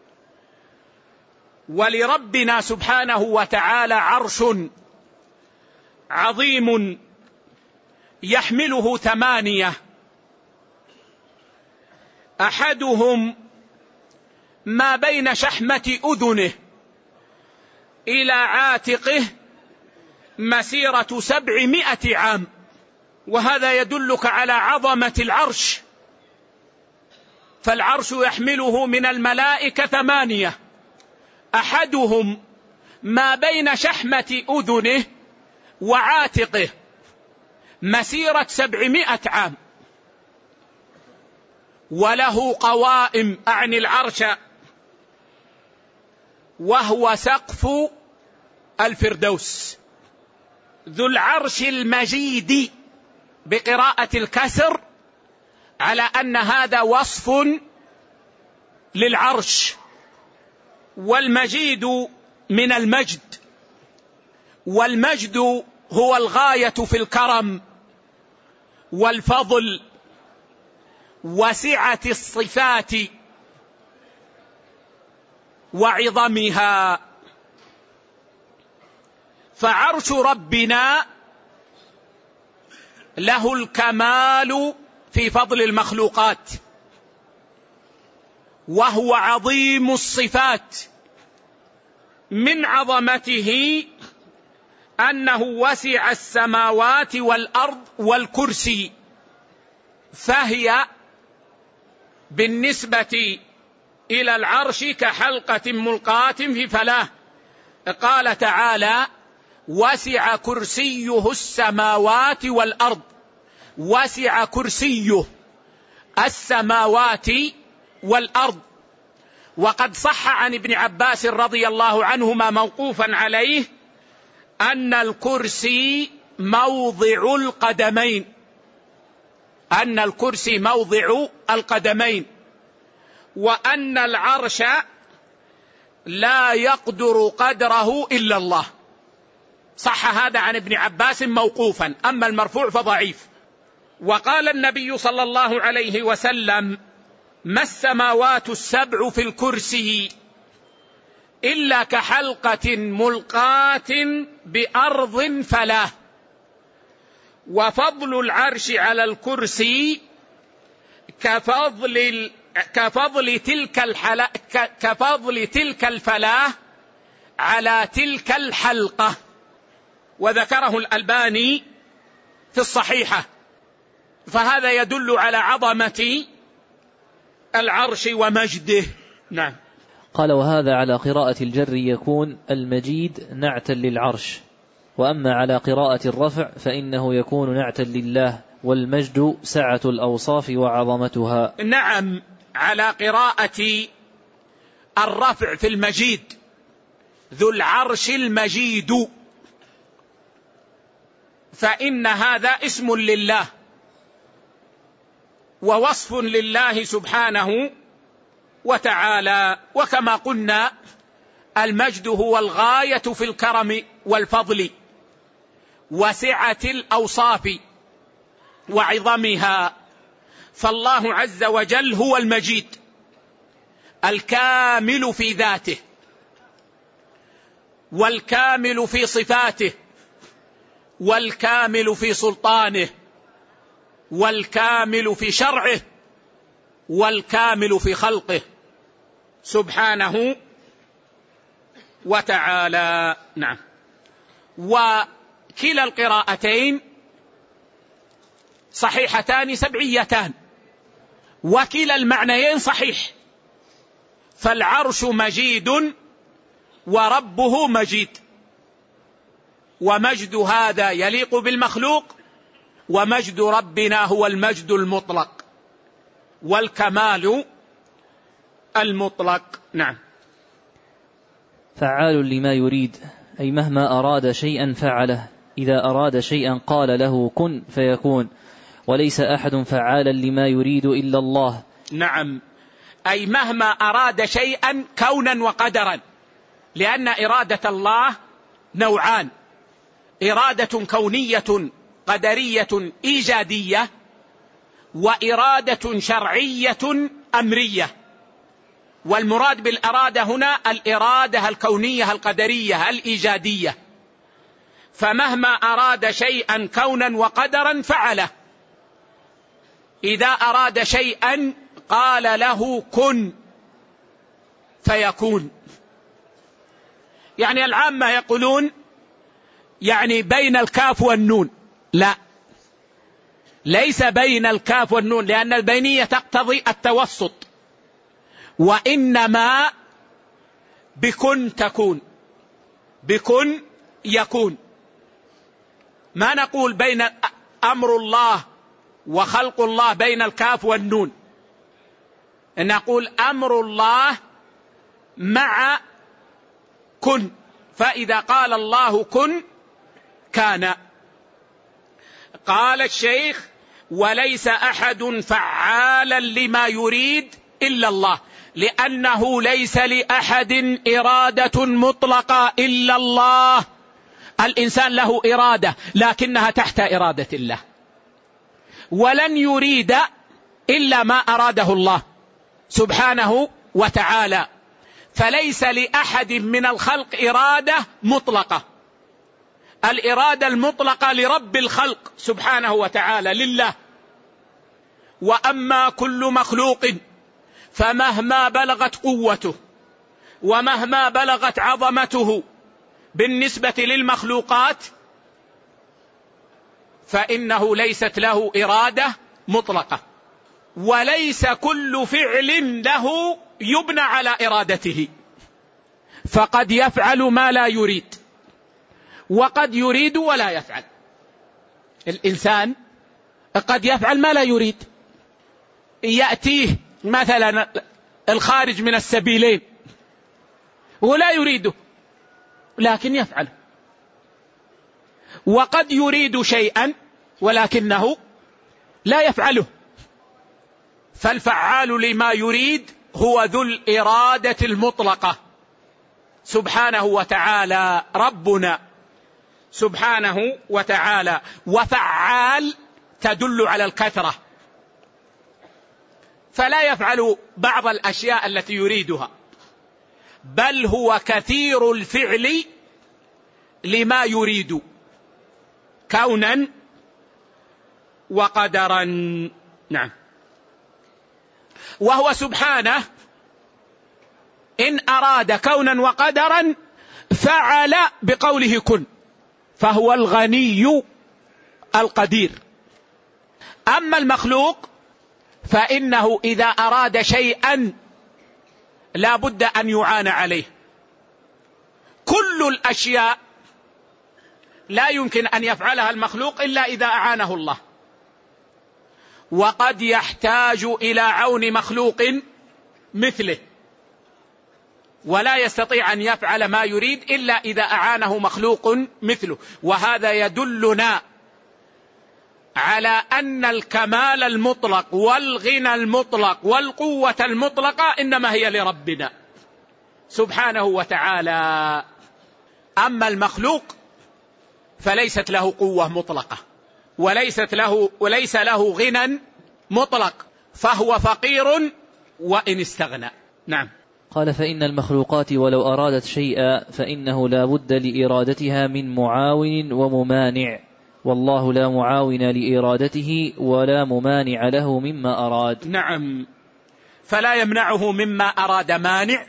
ولربنا سبحانه وتعالى عرش عظيم يحمله ثمانية، أحدهم ما بين شحمة أذنه إلى عاتقه مسيرة سبعمائة عام، وهذا يدلك على عظمة العرش. فالعرش يحمله من الملائكة ثمانية، أحدهم ما بين شحمة أذنه وعاتقه مسيرة سبعمائة عام، وله قوائم أعني العرش، وهو سقف الفردوس. ذو العرش المجيد بقراءة الكسر، على أن هذا وصف للعرش، والمجيد من المجد، والمجد هو الغاية في الكرم والفضل وسعة الصفات وعظمها. فعرش ربنا له الكمال في فضل المخلوقات، وهو عظيم الصفات. من عظمته أنه وسع السماوات والأرض والكرسي، فهي بالنسبة إلى العرش كحلقة ملقاة في فلاة. قال تعالى: وسع كرسيه السماوات والأرض. وسع كرسيه السماوات والأرض. وقد صح عن ابن عباس رضي الله عنهما موقوفا عليه أن الكرسي موضع القدمين، أن الكرسي موضع القدمين، وأن العرش لا يقدر قدره إلا الله. صح هذا عن ابن عباس موقوفا، أما المرفوع فضعيف. وقال النبي صلى الله عليه وسلم: ما السماوات السبع في الكرسي إلا كحلقة ملقاة بأرض فلاه. وفضل العرش على الكرسي كفضل كفضل تلك الحلا كفضل تلك الفلاه على تلك الحلقة. وذكره الألباني في الصحيحة. فهذا يدل على عظمة العرش ومجده. نعم. قال: وهذا على قراءة الجر يكون المجيد نعتا للعرش، وأما على قراءة الرفع فإنه يكون نعتا لله، والمجد سعة الأوصاف وعظمتها. نعم، على قراءة الرفع في المجيد: ذو العرش المجيد، فإن هذا اسم لله ووصف لله سبحانه وتعالى. وكما قلنا المجد هو الغاية في الكرم والفضل وسعة الأوصاف وعظمها. فالله عز وجل هو المجيد الكامل في ذاته، والكامل في صفاته، والكامل في سلطانه، والكامل في شرعه، والكامل في خلقه سبحانه وتعالى. نعم. وكلا القراءتين صحيحتان سبعيتان، وكلا المعنيين صحيح. فالعرش مجيد وربه مجيد، ومجد هذا يليق بالمخلوق، ومجد ربنا هو المجد المطلق والكمال المطلق. نعم. فعال لما يريد، أي مهما أراد شيئا فعله، إذا أراد شيئا قال له كن فيكون، وليس أحد فعالا لما يريد إلا الله. نعم، أي مهما أراد شيئا كونا وقدرا، لأن إرادة الله نوعان: إرادة كونية قدرية إيجادية، وإرادة شرعية أمرية. والمراد بالإرادة هنا الإرادة الكونية القدرية الإيجادية. فمهما أراد شيئا كونا وقدرا فعله. إذا أراد شيئا قال له كن فيكون. يعني العامة يقولون يعني بين الكاف والنون، لا، ليس بين الكاف والنون، لأن البينية تقتضي التوسط، وإنما بكن تكون، بكن يكون. ما نقول بين أمر الله وخلق الله بين الكاف والنون، نقول أمر الله مع كن، فإذا قال الله كن كان. قال الشيخ: وليس أحد فعالا لما يريد إلا الله، لأنه ليس لأحد إرادة مطلقة إلا الله. الإنسان له إرادة لكنها تحت إرادة الله، ولن يريد إلا ما أراده الله سبحانه وتعالى. فليس لأحد من الخلق إرادة مطلقة. الإرادة المطلقة لرب الخلق سبحانه وتعالى، لله. وأما كل مخلوق فمهما بلغت قوته ومهما بلغت عظمته بالنسبة للمخلوقات فإنه ليست له إرادة مطلقة، وليس كل فعل له يبنى على إرادته، فقد يفعل ما لا يريد وقد يريد ولا يفعل. الإنسان قد يفعل ما لا يريد، يأتيه مثلا الخارج من السبيلين ولا يريده لكن يفعل، وقد يريد شيئا ولكنه لا يفعله. فالفعال لما يريد هو ذو الإرادة المطلقة سبحانه وتعالى ربنا سبحانه وتعالى. وفعال تدل على الكثرة، فلا يفعل بعض الأشياء التي يريدها، بل هو كثير الفعل لما يريد كونا وقدرا. نعم. وهو سبحانه إن أراد كونا وقدرا فعل بقوله كن، فهو الغني القدير. أما المخلوق فإنه إذا أراد شيئا لا بد أن يعان عليه. كل الأشياء لا يمكن أن يفعلها المخلوق إلا إذا أعانه الله، وقد يحتاج إلى عون مخلوق مثله، ولا يستطيع أن يفعل ما يريد إلا إذا أعانه مخلوق مثله. وهذا يدلنا على أن الكمال المطلق والغنى المطلق والقوة المطلقة إنما هي لربنا سبحانه وتعالى. أما المخلوق فليست له قوة مطلقة وليست له وليس له غنى مطلق، فهو فقير وإن استغنى. نعم. قال فإن المخلوقات ولو أرادت شيئا فإنه لا بد لإرادتها من معاون وممانع، والله لا معاون لإرادته ولا ممانع له مما أراد. نعم. فلا يمنعه مما أراد مانع،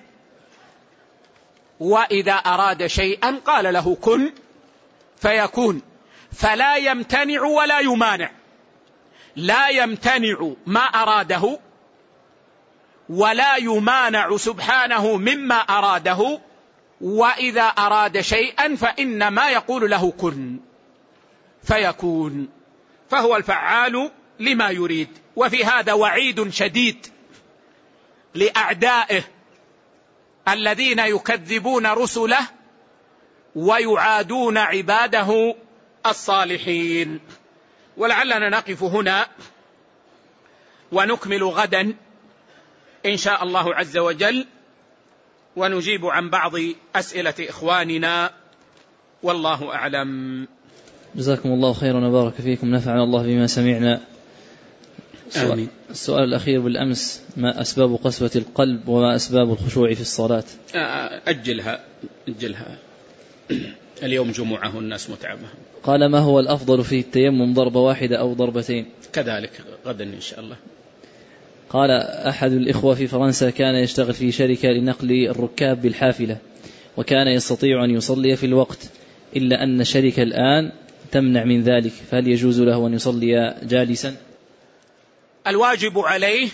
وإذا أراد شيئا قال له كن فيكون، فلا يمتنع ولا يمانع. لا يمتنع ما أراده ولا يمانع سبحانه مما أراده، وإذا أراد شيئا فإنما يقول له كن فيكون، فهو الفعال لما يريد. وفي هذا وعيد شديد لأعدائه الذين يكذبون رسله ويعادون عباده الصالحين. ولعلنا نقف هنا ونكمل غدا إن شاء الله عز وجل، ونجيب عن بعض أسئلة إخواننا، والله أعلم. جزاكم الله خيرا وبارك فيكم، نفعنا الله بما سمعنا. آمين. السؤال الأخير بالأمس: ما أسباب قسوة القلب وما أسباب الخشوع في الصلاة؟ أجلها أجلها اليوم جمعة والناس متعبة. قال: ما هو الأفضل في التيمم، ضربة واحدة أو ضربتين؟ كذلك غدا إن شاء الله. قال: أحد الإخوة في فرنسا كان يشتغل في شركة لنقل الركاب بالحافلة، وكان يستطيع أن يصلي في الوقت، إلا أن الشركة الآن تمنع من ذلك، فهل يجوز له أن يصلي جالسا؟ الواجب عليه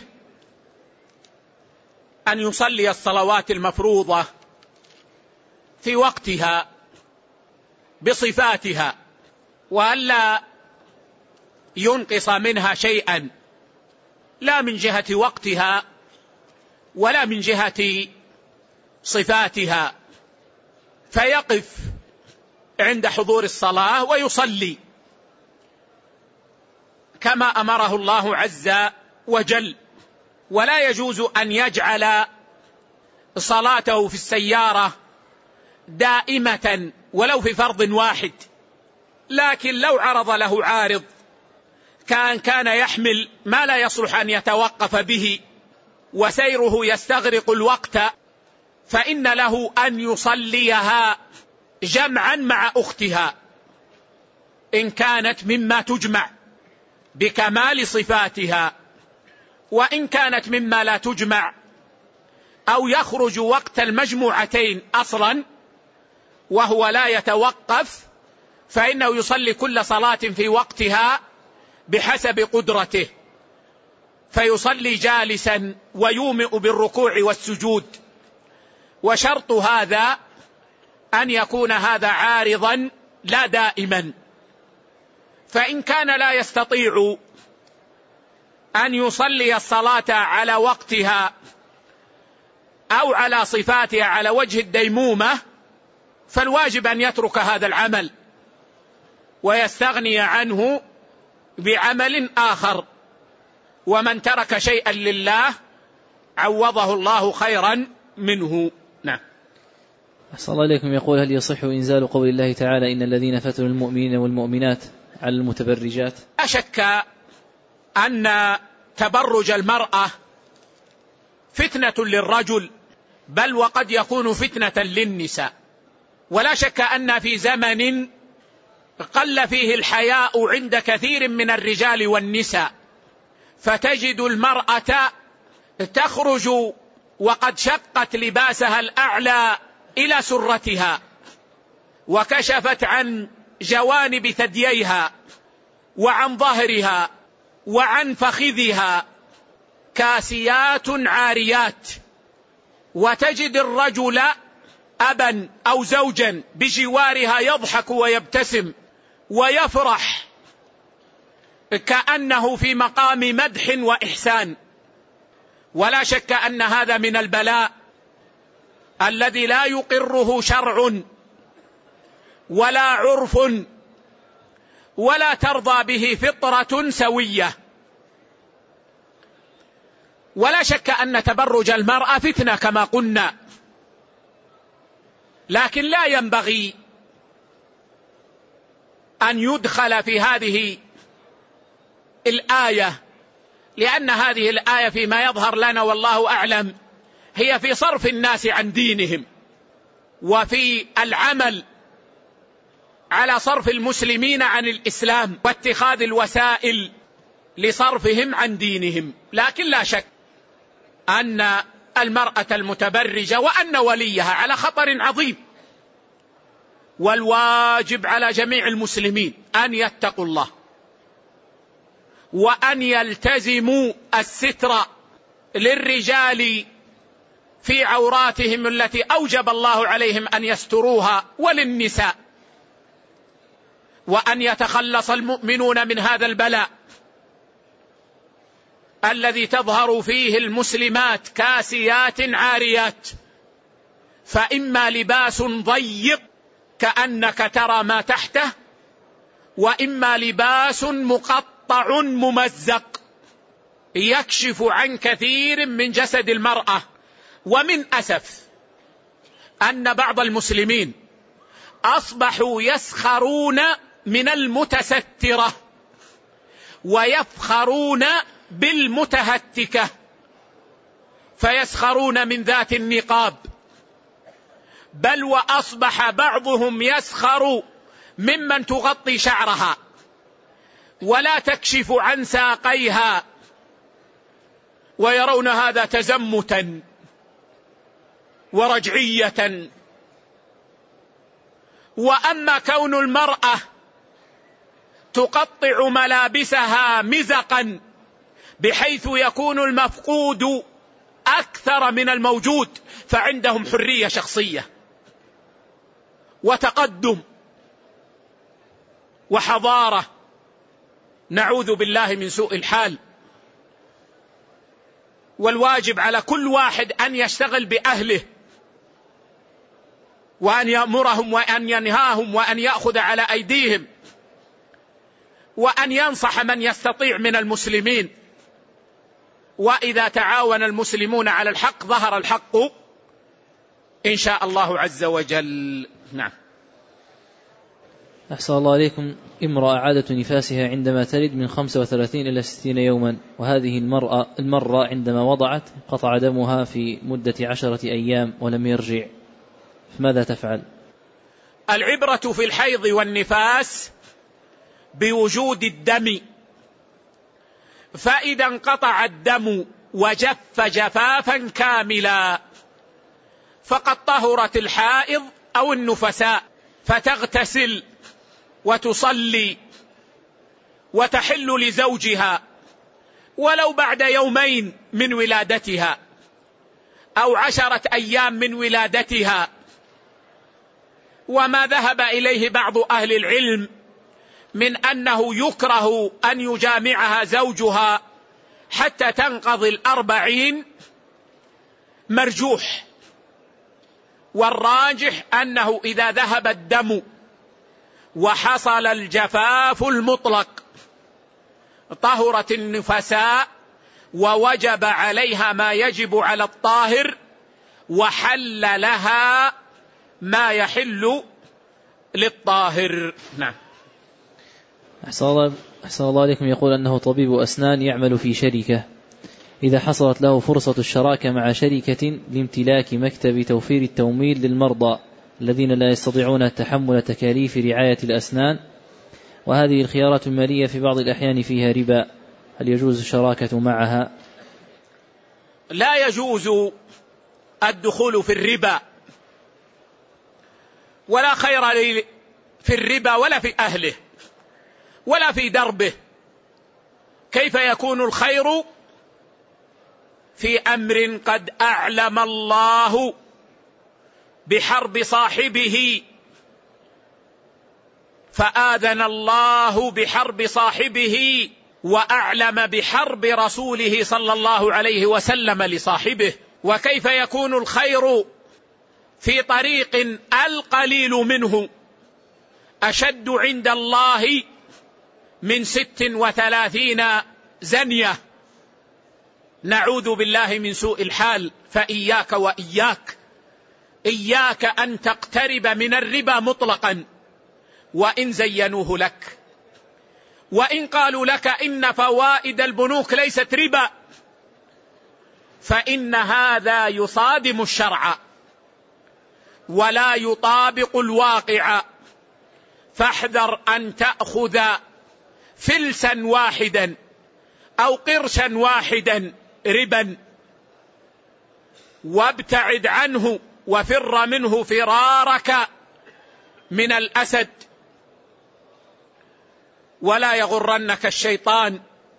أن يصلي الصلوات المفروضة في وقتها بصفاتها، وألا ينقص منها شيئا، لا من جهة وقتها ولا من جهة صفاتها، فيقف عند حضور الصلاة ويصلي كما أمره الله عز وجل. ولا يجوز أن يجعل صلاته في السيارة دائمة ولو في فرض واحد، لكن لو عرض له عارض كان كان يحمل ما لا يصلح أن يتوقف به وسيره يستغرق الوقت، فإن له أن يصليها جمعا مع أختها إن كانت مما تجمع بكمال صفاتها، وإن كانت مما لا تجمع أو يخرج وقت المجموعتين أصلا وهو لا يتوقف، فإنه يصلي كل صلاة في وقتها بحسب قدرته، فيصلي جالسا ويومئ بالركوع والسجود. وشرط هذا أن يكون هذا عارضا لا دائما، فإن كان لا يستطيع أن يصلي الصلاة على وقتها أو على صفاتها على وجه الديمومة، فالواجب أن يترك هذا العمل ويستغني عنه بعمل آخر. ومن ترك شيئا لله عوضه الله خيرا منه. نعم. أحسن الله إليكم. يقول: هل يصح إنزال قول الله تعالى إن الذين فتنوا المؤمنين والمؤمنات على المتبرجات؟ لا شك أن تبرج المرأة فتنة للرجل، بل وقد يكون فتنة للنساء. ولا شك أن في زمن قل فيه الحياء عند كثير من الرجال والنساء، فتجد المرأة تخرج وقد شقت لباسها الأعلى إلى سرتها وكشفت عن جوانب ثدييها وعن ظهرها وعن فخذها، كاسيات عاريات. وتجد الرجل أبا أو زوجا بجوارها يضحك ويبتسم ويفرح كأنه في مقام مدح وإحسان. ولا شك أن هذا من البلاء الذي لا يقره شرع ولا عرف ولا ترضى به فطرة سوية. ولا شك أن تبرج المرأة فتنة كما قلنا، لكن لا ينبغي أن يدخل في هذه الآية، لأن هذه الآية فيما يظهر لنا والله أعلم هي في صرف الناس عن دينهم، وفي العمل على صرف المسلمين عن الإسلام واتخاذ الوسائل لصرفهم عن دينهم. لكن لا شك أن المرأة المتبرجة وأن وليها على خطر عظيم، والواجب على جميع المسلمين أن يتقوا الله وأن يلتزموا الستر للرجال في عوراتهم التي أوجب الله عليهم أن يستروها، وللنساء، وأن يتخلص المؤمنون من هذا البلاء الذي تظهر فيه المسلمات كاسيات عاريات، فإما لباس ضيق كأنك ترى ما تحته، وإما لباس مقطع ممزق يكشف عن كثير من جسد المرأة. ومن أسف أن بعض المسلمين أصبحوا يسخرون من المتسترة ويفخرون بالمتهتكة، فيسخرون من ذات النقاب، بل وأصبح بعضهم يسخر ممن تغطي شعرها ولا تكشف عن ساقيها، ويرون هذا تزمتا ورجعية. وأما كون المرأة تقطع ملابسها مزقا بحيث يكون المفقود أكثر من الموجود، فعندهم حرية شخصية وتقدم وحضارة، نعوذ بالله من سوء الحال. والواجب على كل واحد أن يشتغل بأهله وأن يأمرهم وأن ينهاهم وأن يأخذ على أيديهم وأن ينصح من يستطيع من المسلمين. وإذا تعاون المسلمون على الحق ظهر الحق إن شاء الله عز وجل. نعم. أحسن الله عليكم. امرأة عادة نفاسها عندما تلد من خمسة وثلاثين إلى ستين يوما، وهذه المرأة المرة عندما وضعت قطع دمها في مدة عشرة أيام ولم يرجع، فماذا تفعل؟ العبرة في الحيض والنفاس بوجود الدم، فإذا انقطع الدم وجف جفافا كاملا، فقد طهرت الحائض أو النفساء فتغتسل وتصلي وتحل لزوجها ولو بعد يومين من ولادتها أو عشرة أيام من ولادتها. وما ذهب إليه بعض أهل العلم من أنه يكره أن يجامعها زوجها حتى تنقضي الأربعين مرجوح، والراجح أنه إذا ذهب الدم وحصل الجفاف المطلق طهرت النفساء ووجب عليها ما يجب على الطاهر، وحل لها ما يحل للطاهر. نعم. أحسن الله, أحسن الله عليكم. يقول أنه طبيب أسنان يعمل في شركة، إذا حصلت له فرصة الشراكة مع شركة لامتلاك مكتب توفير التمويل للمرضى الذين لا يستطيعون تحمل تكاليف رعاية الأسنان، وهذه الخيارات المالية في بعض الأحيان فيها ربا، هل يجوز الشراكة معها؟ لا يجوز الدخول في الربا، ولا خير في الربا ولا في أهله ولا في دربه. كيف يكون الخير في أمر قد أعلم الله بحرب صاحبه، فآذن الله بحرب صاحبه وأعلم بحرب رسوله صلى الله عليه وسلم لصاحبه؟ وكيف يكون الخير في طريق القليل منه أشد عند الله من ست وثلاثين زنية؟ نعوذ بالله من سوء الحال. فإياك وإياك إياك أن تقترب من الربا مطلقا، وإن زينوه لك، وإن قالوا لك إن فوائد البنوك ليست ربا، فإن هذا يصادم الشرع ولا يطابق الواقع. فاحذر أن تأخذ فلسا واحدا أو قرشا واحدا ربا، وابتعد عنه وفر منه فرارك من الأسد. ولا يغرنك الشيطان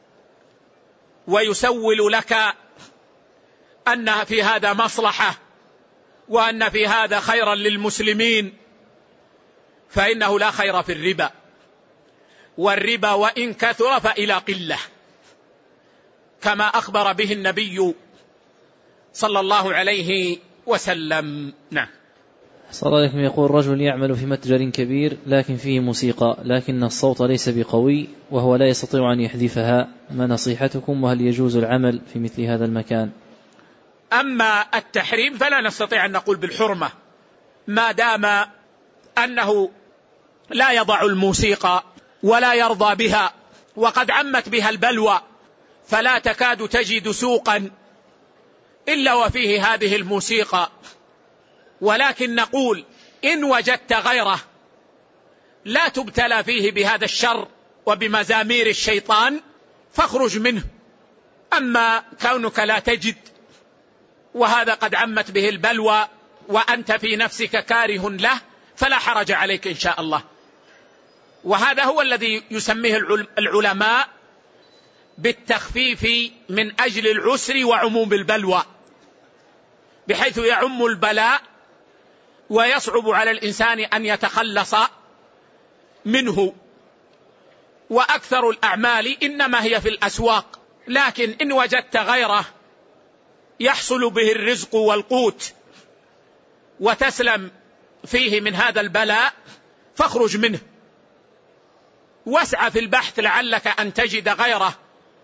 ويسول لك أن في هذا مصلحة وأن في هذا خيرا للمسلمين، فإنه لا خير في الربا، والربا وإن كثر فإلى قلة، كما أخبر به النبي صلى الله عليه وسلم. نعم. صلى الله عليه وسلم. يقول رجل يعمل في متجر كبير لكن فيه موسيقى، لكن الصوت ليس بقوي وهو لا يستطيع أن يحذفها، ما نصيحتكم، وهل يجوز العمل في مثل هذا المكان؟ أما التحريم فلا نستطيع أن نقول بالحرمة، ما دام أنه لا يضع الموسيقى ولا يرضى بها، وقد عمت بها البلوى، فلا تكاد تجد سوقا إلا وفيه هذه الموسيقى. ولكن نقول إن وجدت غيره لا تبتلى فيه بهذا الشر وبمزامير الشيطان فاخرج منه. أما كونك لا تجد وهذا قد عمت به البلوى وأنت في نفسك كاره له فلا حرج عليك إن شاء الله. وهذا هو الذي يسميه العلماء بالتخفيف من أجل العسر وعموم البلوى، بحيث يعم البلاء ويصعب على الإنسان أن يتخلص منه. وأكثر الأعمال إنما هي في الأسواق، لكن إن وجدت غيره يحصل به الرزق والقوت وتسلم فيه من هذا البلاء فاخرج منه، واسعى في البحث لعلك أن تجد غيره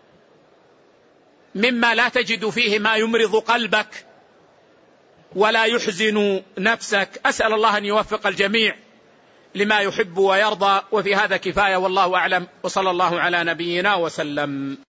مما لا تجد فيه ما يمرض قلبك ولا يحزن نفسك. أسأل الله أن يوفق الجميع لما يحب ويرضى، وفي هذا كفاية، والله أعلم، وصلى الله على نبينا وسلم.